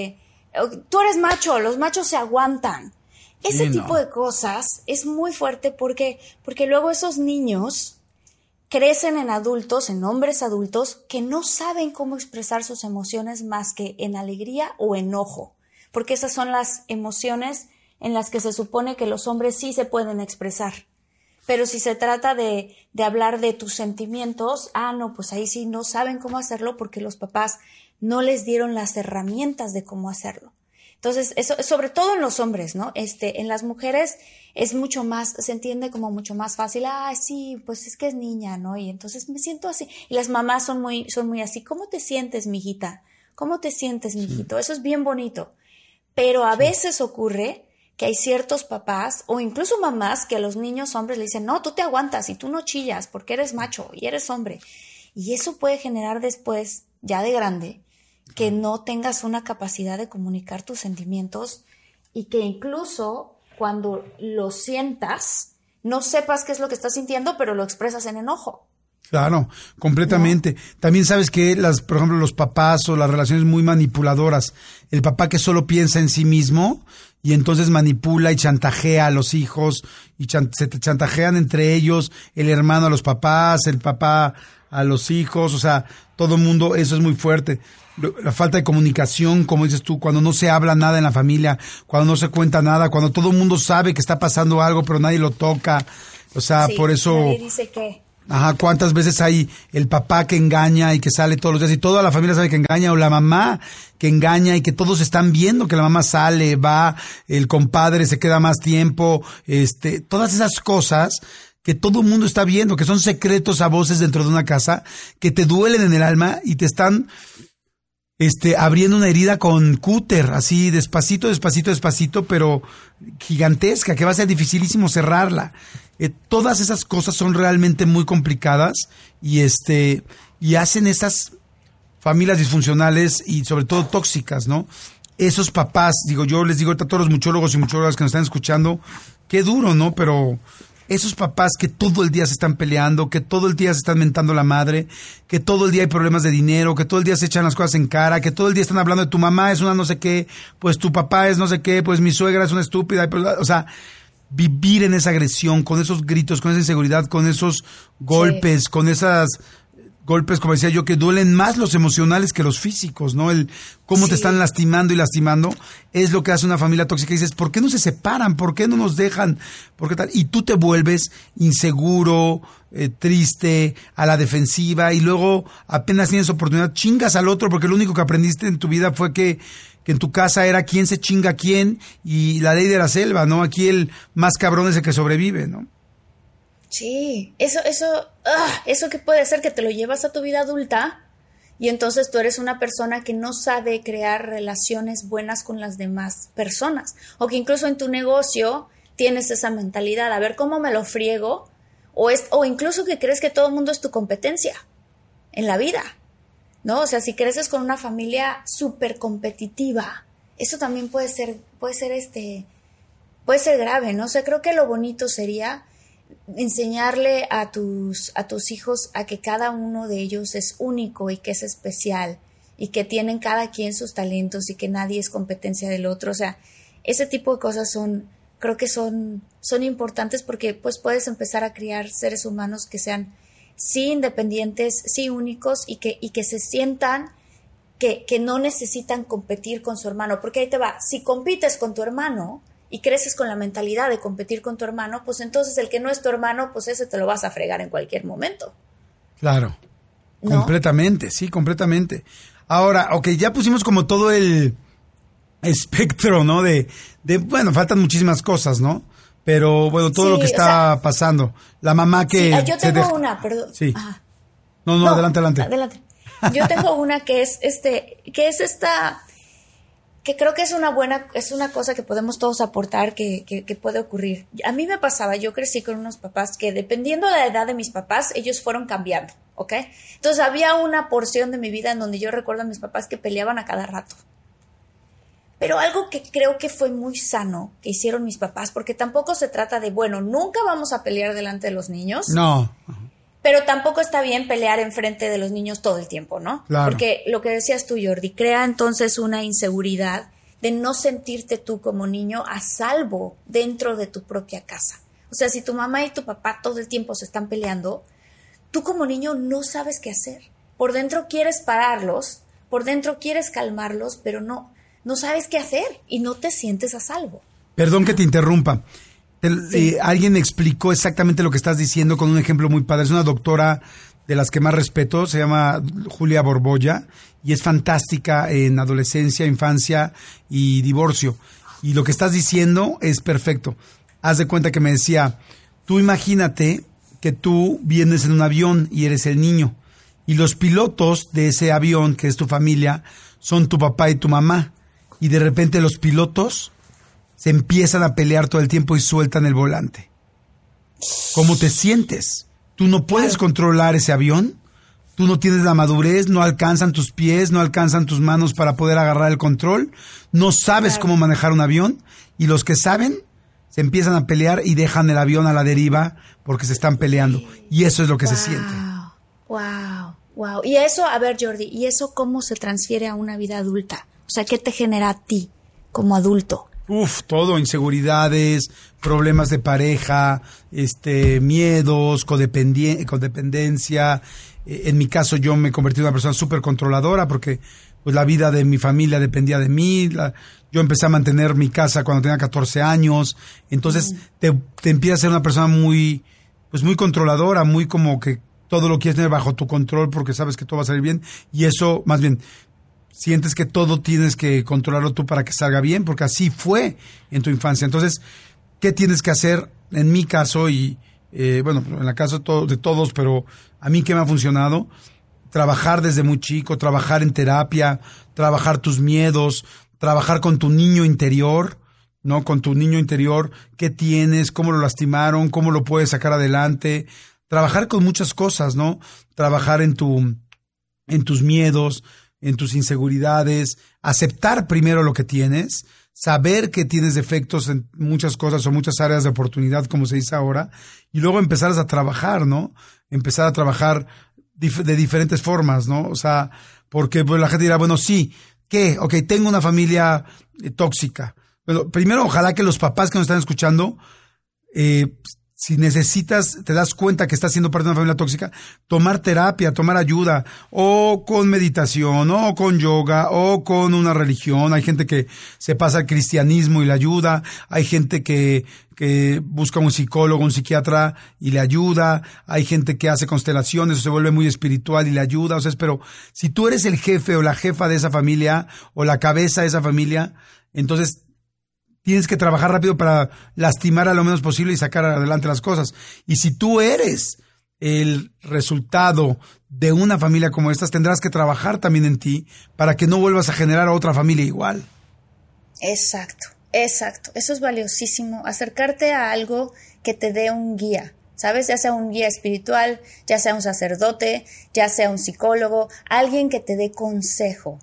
Tú eres macho, los machos se aguantan. Ese tipo de cosas es muy fuerte porque luego esos niños crecen en adultos, en hombres adultos, que no saben cómo expresar sus emociones más que en alegría o enojo, porque esas son las emociones en las que se supone que los hombres sí se pueden expresar. Pero si se trata de hablar de tus sentimientos, no, pues ahí sí no saben cómo hacerlo porque los papás no les dieron las herramientas de cómo hacerlo. Entonces, eso, sobre todo en los hombres, ¿no? En las mujeres es mucho más, se entiende como mucho más fácil. Sí, pues es que es niña, ¿no? Y entonces me siento así. Y las mamás son muy así. ¿Cómo te sientes, mijita? ¿Cómo te sientes, mijito? Eso es bien bonito. Pero a veces ocurre que hay ciertos papás o incluso mamás que a los niños hombres le dicen, no, tú te aguantas y tú no chillas porque eres macho y eres hombre. Y eso puede generar después, ya de grande, que no tengas una capacidad de comunicar tus sentimientos y que incluso cuando lo sientas, no sepas qué es lo que estás sintiendo, pero lo expresas en enojo. Claro, completamente. ¿No? También sabes que por ejemplo, los papás o las relaciones muy manipuladoras, el papá que solo piensa en sí mismo y entonces manipula y chantajea a los hijos y se chantajean entre ellos, el hermano a los papás, el papá a los hijos, o sea, todo el mundo, eso es muy fuerte. La falta de comunicación, como dices tú, cuando no se habla nada en la familia, cuando no se cuenta nada, cuando todo el mundo sabe que está pasando algo pero nadie lo toca, o sea, por eso... Nadie dice qué. Ajá, ¿cuántas veces hay el papá que engaña y que sale todos los días y toda la familia sabe que engaña, o la mamá que engaña y que todos están viendo que la mamá sale, va, el compadre se queda más tiempo, todas esas cosas que todo el mundo está viendo, que son secretos a voces dentro de una casa, que te duelen en el alma y te están abriendo una herida con cúter, así despacito, pero gigantesca, que va a ser dificilísimo cerrarla. Todas esas cosas son realmente muy complicadas y hacen esas familias disfuncionales y sobre todo tóxicas, ¿no? Esos papás, yo les digo a todos los muchólogos y muchólogas que nos están escuchando, qué duro, ¿no? Pero esos papás que todo el día se están peleando, que todo el día se están mentando la madre, que todo el día hay problemas de dinero, que todo el día se echan las cosas en cara, que todo el día están hablando de tu mamá es una no sé qué, pues tu papá es no sé qué, pues mi suegra es una estúpida, o sea, vivir en esa agresión, con esos gritos, con esa inseguridad, con esos golpes, con esas golpes, como decía yo, que duelen más los emocionales que los físicos, ¿no? El cómo te están lastimando y lastimando es lo que hace una familia tóxica. Y dices, ¿por qué no se separan? ¿Por qué no nos dejan? ¿Por qué tal? Y tú te vuelves inseguro, triste, a la defensiva, y luego apenas tienes oportunidad, chingas al otro, porque lo único que aprendiste en tu vida fue que en tu casa era quién se chinga a quién y la ley de la selva, ¿no? Aquí el más cabrón es el que sobrevive, ¿no? Sí, eso que puede ser que te lo llevas a tu vida adulta y entonces tú eres una persona que no sabe crear relaciones buenas con las demás personas, o que incluso en tu negocio tienes esa mentalidad, a ver cómo me lo friego, o incluso que crees que todo el mundo es tu competencia en la vida, ¿no? O sea, si creces con una familia súper competitiva, eso también puede ser grave, ¿no? O sea, creo que lo bonito sería enseñarle a tus hijos a que cada uno de ellos es único y que es especial y que tienen cada quien sus talentos y que nadie es competencia del otro. O sea, ese tipo de cosas creo que son importantes porque pues puedes empezar a criar seres humanos que sean sí independientes, sí únicos y que se sientan que no necesitan competir con su hermano, porque ahí te va, si compites con tu hermano y creces con la mentalidad de competir con tu hermano, pues entonces el que no es tu hermano, pues ese te lo vas a fregar en cualquier momento. Claro, ¿no? Completamente, sí, completamente. Ahora, ok, ya pusimos como todo el espectro, ¿no? Bueno, faltan muchísimas cosas, ¿no? Pero bueno, todo lo que está pasando. La mamá que... Sí, yo tengo una, perdón. Sí. Ajá. No, adelante. Adelante. Yo tengo una que es que creo que es una cosa que podemos todos aportar, que puede ocurrir. A mí me pasaba, yo crecí con unos papás que dependiendo de la edad de mis papás, ellos fueron cambiando, ¿ok? Entonces había una porción de mi vida en donde yo recuerdo a mis papás que peleaban a cada rato. Pero algo que creo que fue muy sano que hicieron mis papás, porque tampoco se trata de, bueno, nunca vamos a pelear delante de los niños. No. Pero tampoco está bien pelear enfrente de los niños todo el tiempo, ¿no? Claro. Porque lo que decías tú, Jordi, crea entonces una inseguridad de no sentirte tú como niño a salvo dentro de tu propia casa. O sea, si tu mamá y tu papá todo el tiempo se están peleando, tú como niño no sabes qué hacer. Por dentro quieres pararlos, por dentro quieres calmarlos, pero no sabes qué hacer y no te sientes a salvo. Perdón que te interrumpa. Sí. Alguien explicó exactamente lo que estás diciendo con un ejemplo muy padre. Es una doctora de las que más respeto, se llama Julia Borbolla, y es fantástica en adolescencia, infancia y divorcio. Y lo que estás diciendo es perfecto. Haz de cuenta que me decía, tú imagínate que tú vienes en un avión y eres el niño, y los pilotos de ese avión, que es tu familia, son tu papá y tu mamá, y de repente los pilotos se empiezan a pelear todo el tiempo y sueltan el volante. ¿Cómo te sientes? Tú no puedes controlar ese avión, tú no tienes la madurez, no alcanzan tus pies, no alcanzan tus manos para poder agarrar el control, no sabes cómo manejar un avión, y los que saben se empiezan a pelear y dejan el avión a la deriva porque se están peleando. Y eso es lo que se siente. Wow. Y eso, a ver, Jordi, ¿y eso cómo se transfiere a una vida adulta? O sea, ¿qué te genera a ti como adulto? Todo, inseguridades, problemas de pareja, miedos, codependencia. En mi caso yo me convertí en una persona súper controladora porque pues la vida de mi familia dependía de mí. Yo empecé a mantener mi casa cuando tenía 14 años. Entonces te empiezas a ser una persona muy controladora, muy como que todo lo quieres tener bajo tu control porque sabes que todo va a salir bien. Y eso, más bien, sientes que todo tienes que controlarlo tú para que salga bien, porque así fue en tu infancia. Entonces, ¿qué tienes que hacer? En mi caso, y en el caso de todos, pero a mí ¿qué me ha funcionado? Trabajar desde muy chico, trabajar en terapia, trabajar tus miedos, trabajar con tu niño interior, ¿no? Con tu niño interior, ¿qué tienes? ¿Cómo lo lastimaron? ¿Cómo lo puedes sacar adelante? Trabajar con muchas cosas, ¿no? Trabajar en tus miedos, en tus inseguridades, aceptar primero lo que tienes, saber que tienes defectos en muchas cosas o muchas áreas de oportunidad, como se dice ahora, y luego empezar a trabajar, ¿no? Empezar a trabajar de diferentes formas, ¿no? O sea, porque pues, la gente dirá, bueno, sí, ¿qué? Ok, tengo una familia tóxica. Bueno, primero, ojalá que los papás que nos están escuchando, si necesitas, te das cuenta que estás siendo parte de una familia tóxica, tomar terapia, tomar ayuda, o con meditación, o con yoga, o con una religión. Hay gente que se pasa al cristianismo y le ayuda. Hay gente que busca un psicólogo, un psiquiatra y le ayuda. Hay gente que hace constelaciones o se vuelve muy espiritual y le ayuda. O sea, pero si tú eres el jefe o la jefa de esa familia, o la cabeza de esa familia, entonces tienes que trabajar rápido para lastimar a lo menos posible y sacar adelante las cosas. Y si tú eres el resultado de una familia como estas, tendrás que trabajar también en ti para que no vuelvas a generar a otra familia igual. Exacto. Eso es valiosísimo. Acercarte a algo que te dé un guía, ¿sabes? Ya sea un guía espiritual, ya sea un sacerdote, ya sea un psicólogo, alguien que te dé consejo.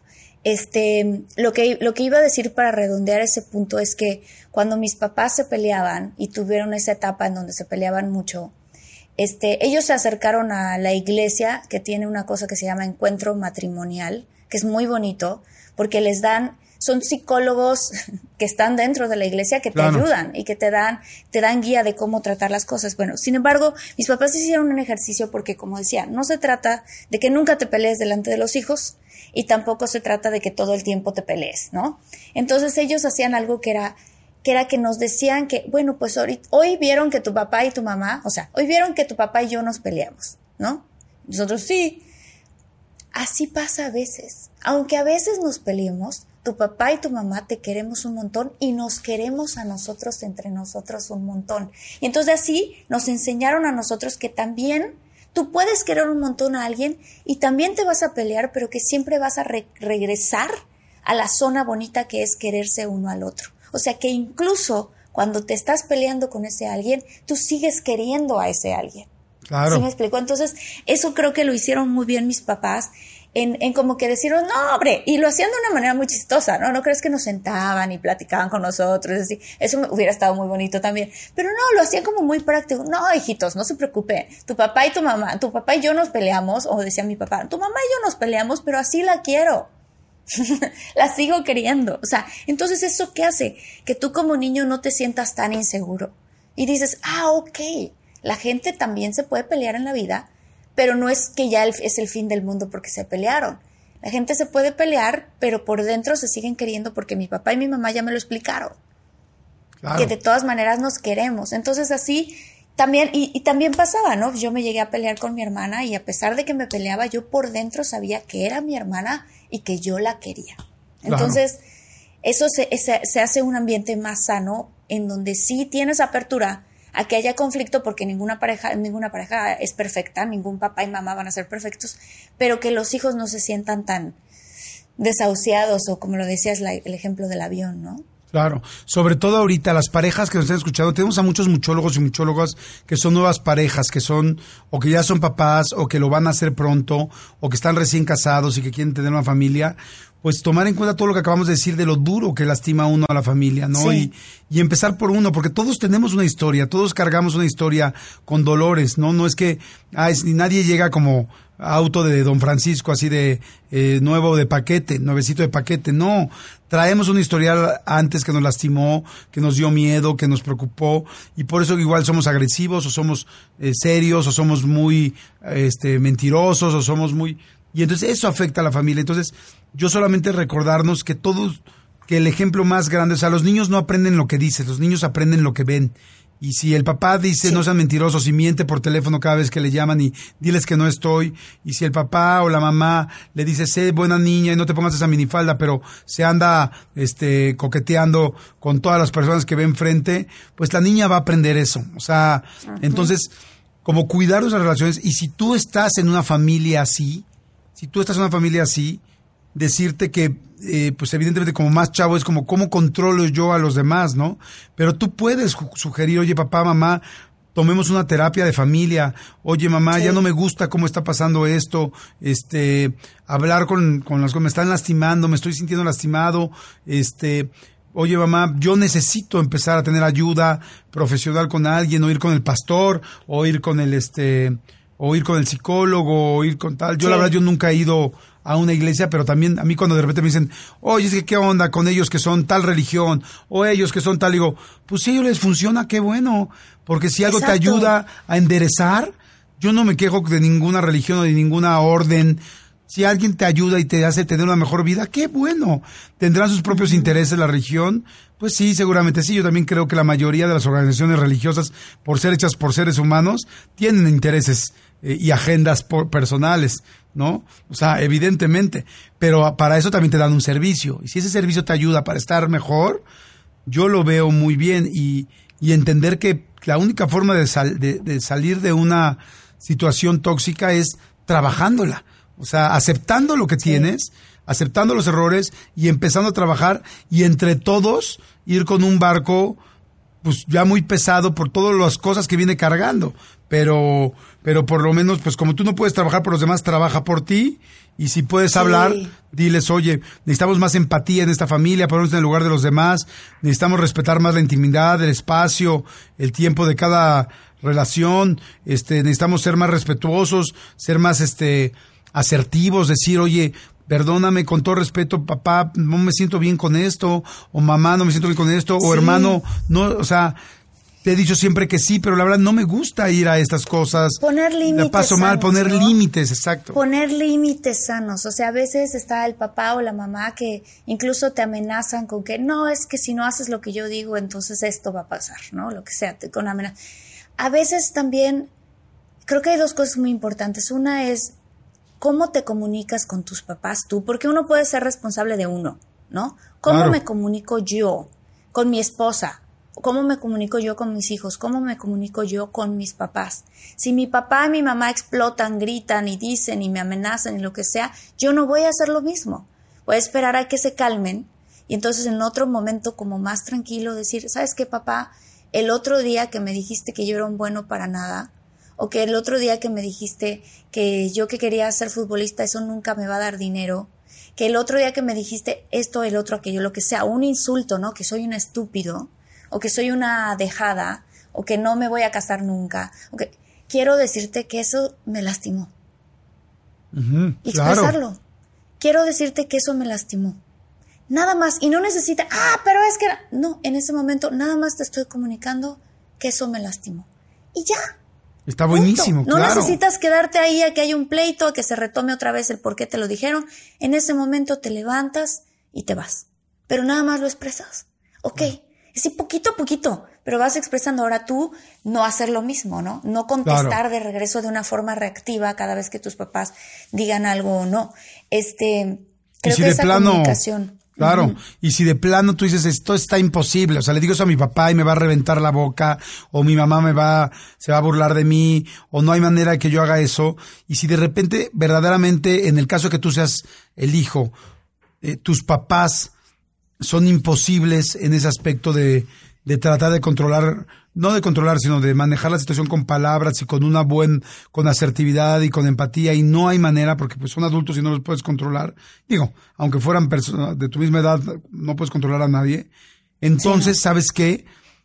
Lo que iba a decir para redondear ese punto es que cuando mis papás se peleaban y tuvieron esa etapa en donde se peleaban mucho, ellos se acercaron a la iglesia, que tiene una cosa que se llama encuentro matrimonial, que es muy bonito, porque son psicólogos que están dentro de la iglesia que te ayudan y que te dan guía de cómo tratar las cosas. Bueno, sin embargo, mis papás hicieron un ejercicio porque, como decía, no se trata de que nunca te pelees delante de los hijos y tampoco se trata de que todo el tiempo te pelees, ¿no? Entonces ellos hacían algo que era que nos decían que, bueno, pues hoy vieron que tu papá y tu mamá, o sea, hoy vieron que tu papá y yo nos peleamos, ¿no? Nosotros sí. así pasa a veces. Aunque a veces nos peleemos, tu papá y tu mamá te queremos un montón y nos queremos a nosotros entre nosotros un montón. Y entonces así nos enseñaron a nosotros que también tú puedes querer un montón a alguien y también te vas a pelear, pero que siempre vas a regresar a la zona bonita que es quererse uno al otro. O sea que incluso cuando te estás peleando con ese alguien, tú sigues queriendo a ese alguien. Claro. ¿Sí me explico? Entonces, eso creo que lo hicieron muy bien mis papás, en como que decirnos, no, hombre, y lo hacían de una manera muy chistosa, ¿no? No crees que nos sentaban y platicaban con nosotros, así. Eso hubiera estado muy bonito también. Pero no, lo hacían como muy práctico. No, hijitos, no se preocupen. Tu papá y tu mamá, tu papá y yo nos peleamos, o decía mi papá, tu mamá y yo nos peleamos, pero así la quiero. La sigo queriendo. O sea, entonces ¿eso qué hace? Que tú como niño no te sientas tan inseguro. Y dices, ok, la gente también se puede pelear en la vida, pero no es que ya es el fin del mundo porque se pelearon. La gente se puede pelear, pero por dentro se siguen queriendo porque mi papá y mi mamá ya me lo explicaron. Claro. Que de todas maneras nos queremos. Entonces así también, y también pasaba, ¿no? Yo me llegué a pelear con mi hermana y a pesar de que me peleaba, yo por dentro sabía que era mi hermana y que yo la quería. Entonces, claro, eso se hace un ambiente más sano en donde sí tienes apertura a que haya conflicto, porque ninguna pareja es perfecta, ningún papá y mamá van a ser perfectos, pero que los hijos no se sientan tan desahuciados o como lo decías, el ejemplo del avión, ¿no? Claro, sobre todo ahorita las parejas que nos están escuchando, tenemos a muchos muchólogos y muchólogas que son nuevas parejas, que son o que ya son papás o que lo van a hacer pronto o que están recién casados y que quieren tener una familia. Pues tomar en cuenta todo lo que acabamos de decir de lo duro que lastima a uno a la familia, ¿no? Sí. Y empezar por uno, porque todos tenemos una historia, todos cargamos una historia con dolores, ¿no? No es que ni nadie llega como auto de Don Francisco, así de nuevo de paquete, nuevecito de paquete, no. Traemos un historial antes que nos lastimó, que nos dio miedo, que nos preocupó, y por eso igual somos agresivos, o somos serios, o somos muy mentirosos, o somos muy... Y entonces eso afecta a la familia. Entonces, yo solamente recordarnos que que el ejemplo más grande, o sea, los niños no aprenden lo que dices, los niños aprenden lo que ven. Y si el papá dice, sí, no sean mentirosos, y miente por teléfono cada vez que le llaman y diles que no estoy, y si el papá o la mamá le dice, sé buena niña y no te pongas esa minifalda, pero se anda coqueteando con todas las personas que ve enfrente, pues la niña va a aprender eso. O sea, entonces, como cuidar nuestras relaciones, y si tú estás en una familia así, decirte que, pues evidentemente como más chavo es como, ¿cómo controlo yo a los demás, no? Pero tú puedes sugerir, oye, papá, mamá, tomemos una terapia de familia. Oye, mamá, sí, ya no me gusta cómo está pasando esto. Hablar con las que me están lastimando, me estoy sintiendo lastimado. Oye, mamá, yo necesito empezar a tener ayuda profesional con alguien, o ir con el pastor, o ir con el psicólogo, o ir con tal. Yo, sí, la verdad, yo nunca he ido a una iglesia, pero también a mí cuando de repente me dicen, oye, es que qué onda con ellos que son tal religión, o ellos que son tal, digo, pues si a ellos les funciona, qué bueno, porque si algo te ayuda a enderezar, yo no me quejo de ninguna religión o de ninguna orden. Si alguien te ayuda y te hace tener una mejor vida, qué bueno. ¿Tendrán sus propios intereses la religión? Pues sí, seguramente sí. Yo también creo que la mayoría de las organizaciones religiosas, por ser hechas por seres humanos, tienen intereses y agendas personales, ¿no? O sea, evidentemente. Pero para eso también te dan un servicio. Y si ese servicio te ayuda para estar mejor, yo lo veo muy bien. Y entender que la única forma de salir de una situación tóxica es trabajándola. O sea, aceptando lo que tienes, aceptando los errores y empezando a trabajar, y entre todos ir con un barco pues ya muy pesado por todas las cosas que viene cargando. Pero por lo menos, pues como tú no puedes trabajar por los demás, trabaja por ti. Y si puedes hablar, diles, oye, necesitamos más empatía en esta familia, ponernos en el lugar de los demás, necesitamos respetar más la intimidad, el espacio, el tiempo de cada relación, necesitamos ser más respetuosos, ser más asertivos, decir, oye, perdóname, con todo respeto, papá, no me siento bien con esto, o mamá, no me siento bien con esto, o hermano, no, o sea, te he dicho siempre que sí, pero la verdad no me gusta ir a estas cosas. Poner límites. La paso mal, poner límites, exacto. Poner límites sanos. O sea, a veces está el papá o la mamá que incluso te amenazan con que no, es que si no haces lo que yo digo, entonces esto va a pasar, ¿no? Lo que sea, con amenaza. A veces también, creo que hay dos cosas muy importantes. Una es cómo te comunicas con tus papás tú, porque uno puede ser responsable de uno, ¿no? ¿Cómo me comunico yo con mi esposa? ¿Cómo me comunico yo con mis hijos? ¿Cómo me comunico yo con mis papás? Si mi papá y mi mamá explotan, gritan y dicen y me amenazan y lo que sea, yo no voy a hacer lo mismo. Voy a esperar a que se calmen y entonces en otro momento como más tranquilo decir, ¿sabes qué, papá? El otro día que me dijiste que yo era un bueno para nada, o que el otro día que me dijiste que yo que quería ser futbolista, eso nunca me va a dar dinero, que el otro día que me dijiste esto, el otro, aquello, lo que sea, un insulto, ¿no? Que soy un estúpido, o que soy una dejada, o que no me voy a casar nunca, o que quiero decirte que eso me lastimó. Y expresarlo. Quiero decirte que eso me lastimó. Nada más, y no necesita, pero es que... No, en ese momento nada más te estoy comunicando que eso me lastimó. Y ya. Está buenísimo, No necesitas quedarte ahí a que haya un pleito, a que se retome otra vez el por qué te lo dijeron. En ese momento te levantas y te vas. Pero nada más lo expresas. Ok, sí, poquito a poquito, pero vas expresando. Ahora tú no hacer lo mismo, ¿no? No contestar de regreso de una forma reactiva cada vez que tus papás digan algo o no. Creo que esa comunicación... Claro, y si de plano tú dices, esto está imposible, o sea, le digo eso a mi papá y me va a reventar la boca, o mi mamá se va a burlar de mí, o no hay manera de que yo haga eso, y si de repente, verdaderamente, en el caso de que tú seas el hijo, tus papás son imposibles en ese aspecto de tratar de controlar, no de controlar, sino de manejar la situación con palabras y con asertividad y con empatía, y no hay manera porque pues son adultos y no los puedes controlar. Digo, aunque fueran personas de tu misma edad, no puedes controlar a nadie. Entonces, sí. ¿Sabes qué?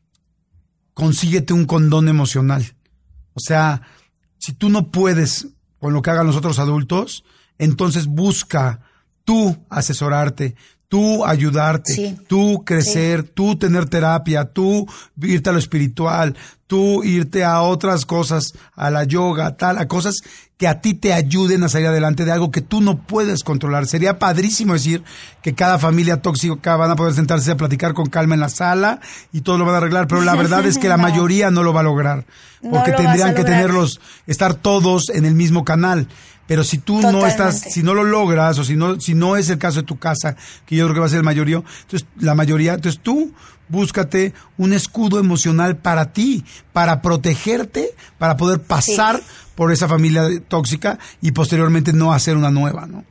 Consíguete un condón emocional. O sea, si tú no puedes con lo que hagan los otros adultos, entonces busca tú asesorarte, tú ayudarte, tú crecer, tú tener terapia, tú irte a lo espiritual, tú irte a otras cosas, a la yoga, a cosas que a ti te ayuden a salir adelante de algo que tú no puedes controlar. Sería padrísimo decir que cada familia tóxica van a poder sentarse a platicar con calma en la sala y todo lo van a arreglar, pero la verdad es que la mayoría no lo va a lograr, porque tendrían que estar todos en el mismo canal. Pero si tú no estás, si no lo logras, o si no es el caso de tu casa, que yo creo que va a ser la mayoría, entonces tú búscate un escudo emocional para ti, para protegerte, para poder pasar por esa familia tóxica y posteriormente no hacer una nueva, ¿no?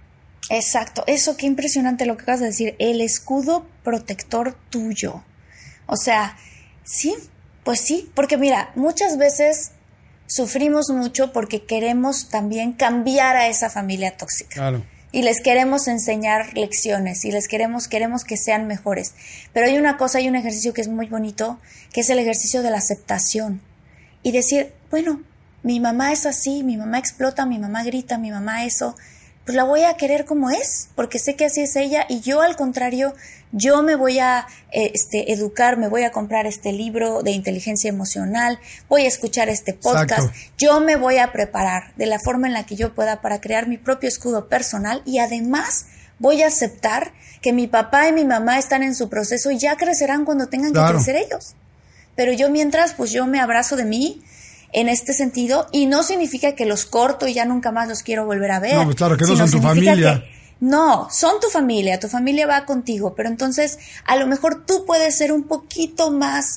Exacto, eso qué impresionante lo que acabas de decir, el escudo protector tuyo. O sea, sí, pues sí, porque mira, muchas veces sufrimos mucho porque queremos también cambiar a esa familia tóxica. Claro. Y les queremos enseñar lecciones y les queremos que sean mejores. Pero hay una cosa, hay un ejercicio que es muy bonito, que es el ejercicio de la aceptación. Y decir, bueno, mi mamá es así, mi mamá explota, mi mamá grita, mi mamá eso, pues la voy a querer como es, porque sé que así es ella, y yo al contrario, yo me voy a educar, me voy a comprar este libro de inteligencia emocional, voy a escuchar este podcast, Exacto. Yo me voy a preparar de la forma en la que yo pueda para crear mi propio escudo personal, y además voy a aceptar que mi papá y mi mamá están en su proceso y ya crecerán cuando tengan que crecer ellos. Pero yo mientras, pues yo me abrazo de mí, en este sentido, y no significa que los corto y ya nunca más los quiero volver a ver. No, pues claro que no son tu familia. No, son tu familia va contigo, pero entonces a lo mejor tú puedes ser un poquito más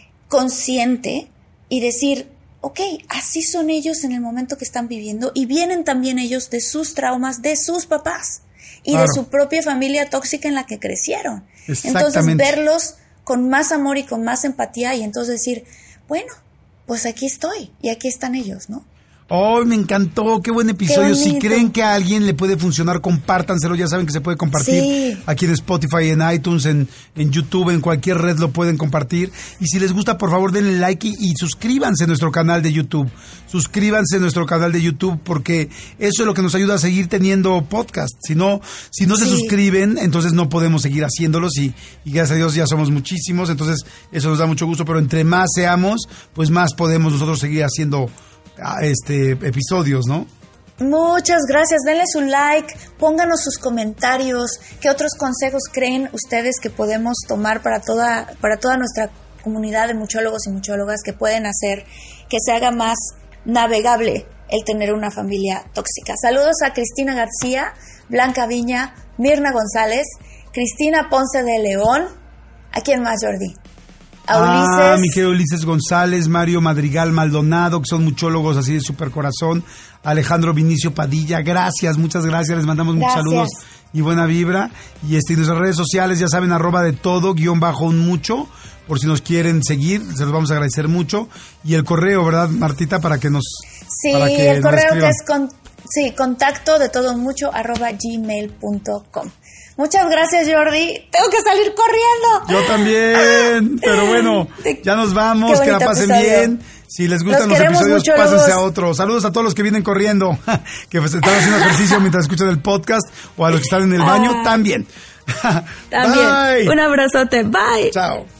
consciente y decir, ok, así son ellos en el momento que están viviendo y vienen también ellos de sus traumas, de sus papás y de su propia familia tóxica en la que crecieron. Entonces verlos con más amor y con más empatía y entonces decir, bueno, pues aquí estoy y aquí están ellos, ¿no? ¡Oh, me encantó! ¡Qué buen episodio! Si creen que a alguien le puede funcionar, compártanselo. Ya saben que se puede compartir aquí en Spotify, en iTunes, en YouTube, en cualquier red lo pueden compartir. Y si les gusta, por favor, denle like y suscríbanse a nuestro canal de YouTube. Suscríbanse a nuestro canal de YouTube porque eso es lo que nos ayuda a seguir teniendo podcast. Si no se suscriben, entonces no podemos seguir haciéndolos y gracias a Dios ya somos muchísimos. Entonces eso nos da mucho gusto, pero entre más seamos, pues más podemos nosotros seguir haciendo episodios, ¿no? Muchas gracias, denle su like, pónganos sus comentarios, qué otros consejos creen ustedes que podemos tomar para toda nuestra comunidad de muchólogos y muchólogas que pueden hacer que se haga más navegable el tener una familia tóxica. Saludos a Cristina García, Blanca Viña, Mirna González, Cristina Ponce de León. ¿A quién más, Jordi? A Ulises. Mi querido Ulises González, Mario Madrigal Maldonado, que son muchólogos así de super corazón. Alejandro Vinicio Padilla, gracias, muchas gracias, les mandamos muchos saludos y buena vibra. Y nuestras redes sociales, ya saben, @de_todo_un_mucho, por si nos quieren seguir, se los vamos a agradecer mucho. Y el correo, ¿verdad, Martita? Para que nos... Sí, el correo que es contacto de todo mucho @gmail.com. Muchas gracias, Jordi. Tengo que salir corriendo. Yo también, pero bueno, ya nos vamos, que la pasen bien. Si les gustan los episodios, pásense a otro. Saludos a todos los que vienen corriendo, que pues están haciendo ejercicio mientras escuchan el podcast, o a los que están en el baño también. También. Bye. Un abrazote. Bye. Chao.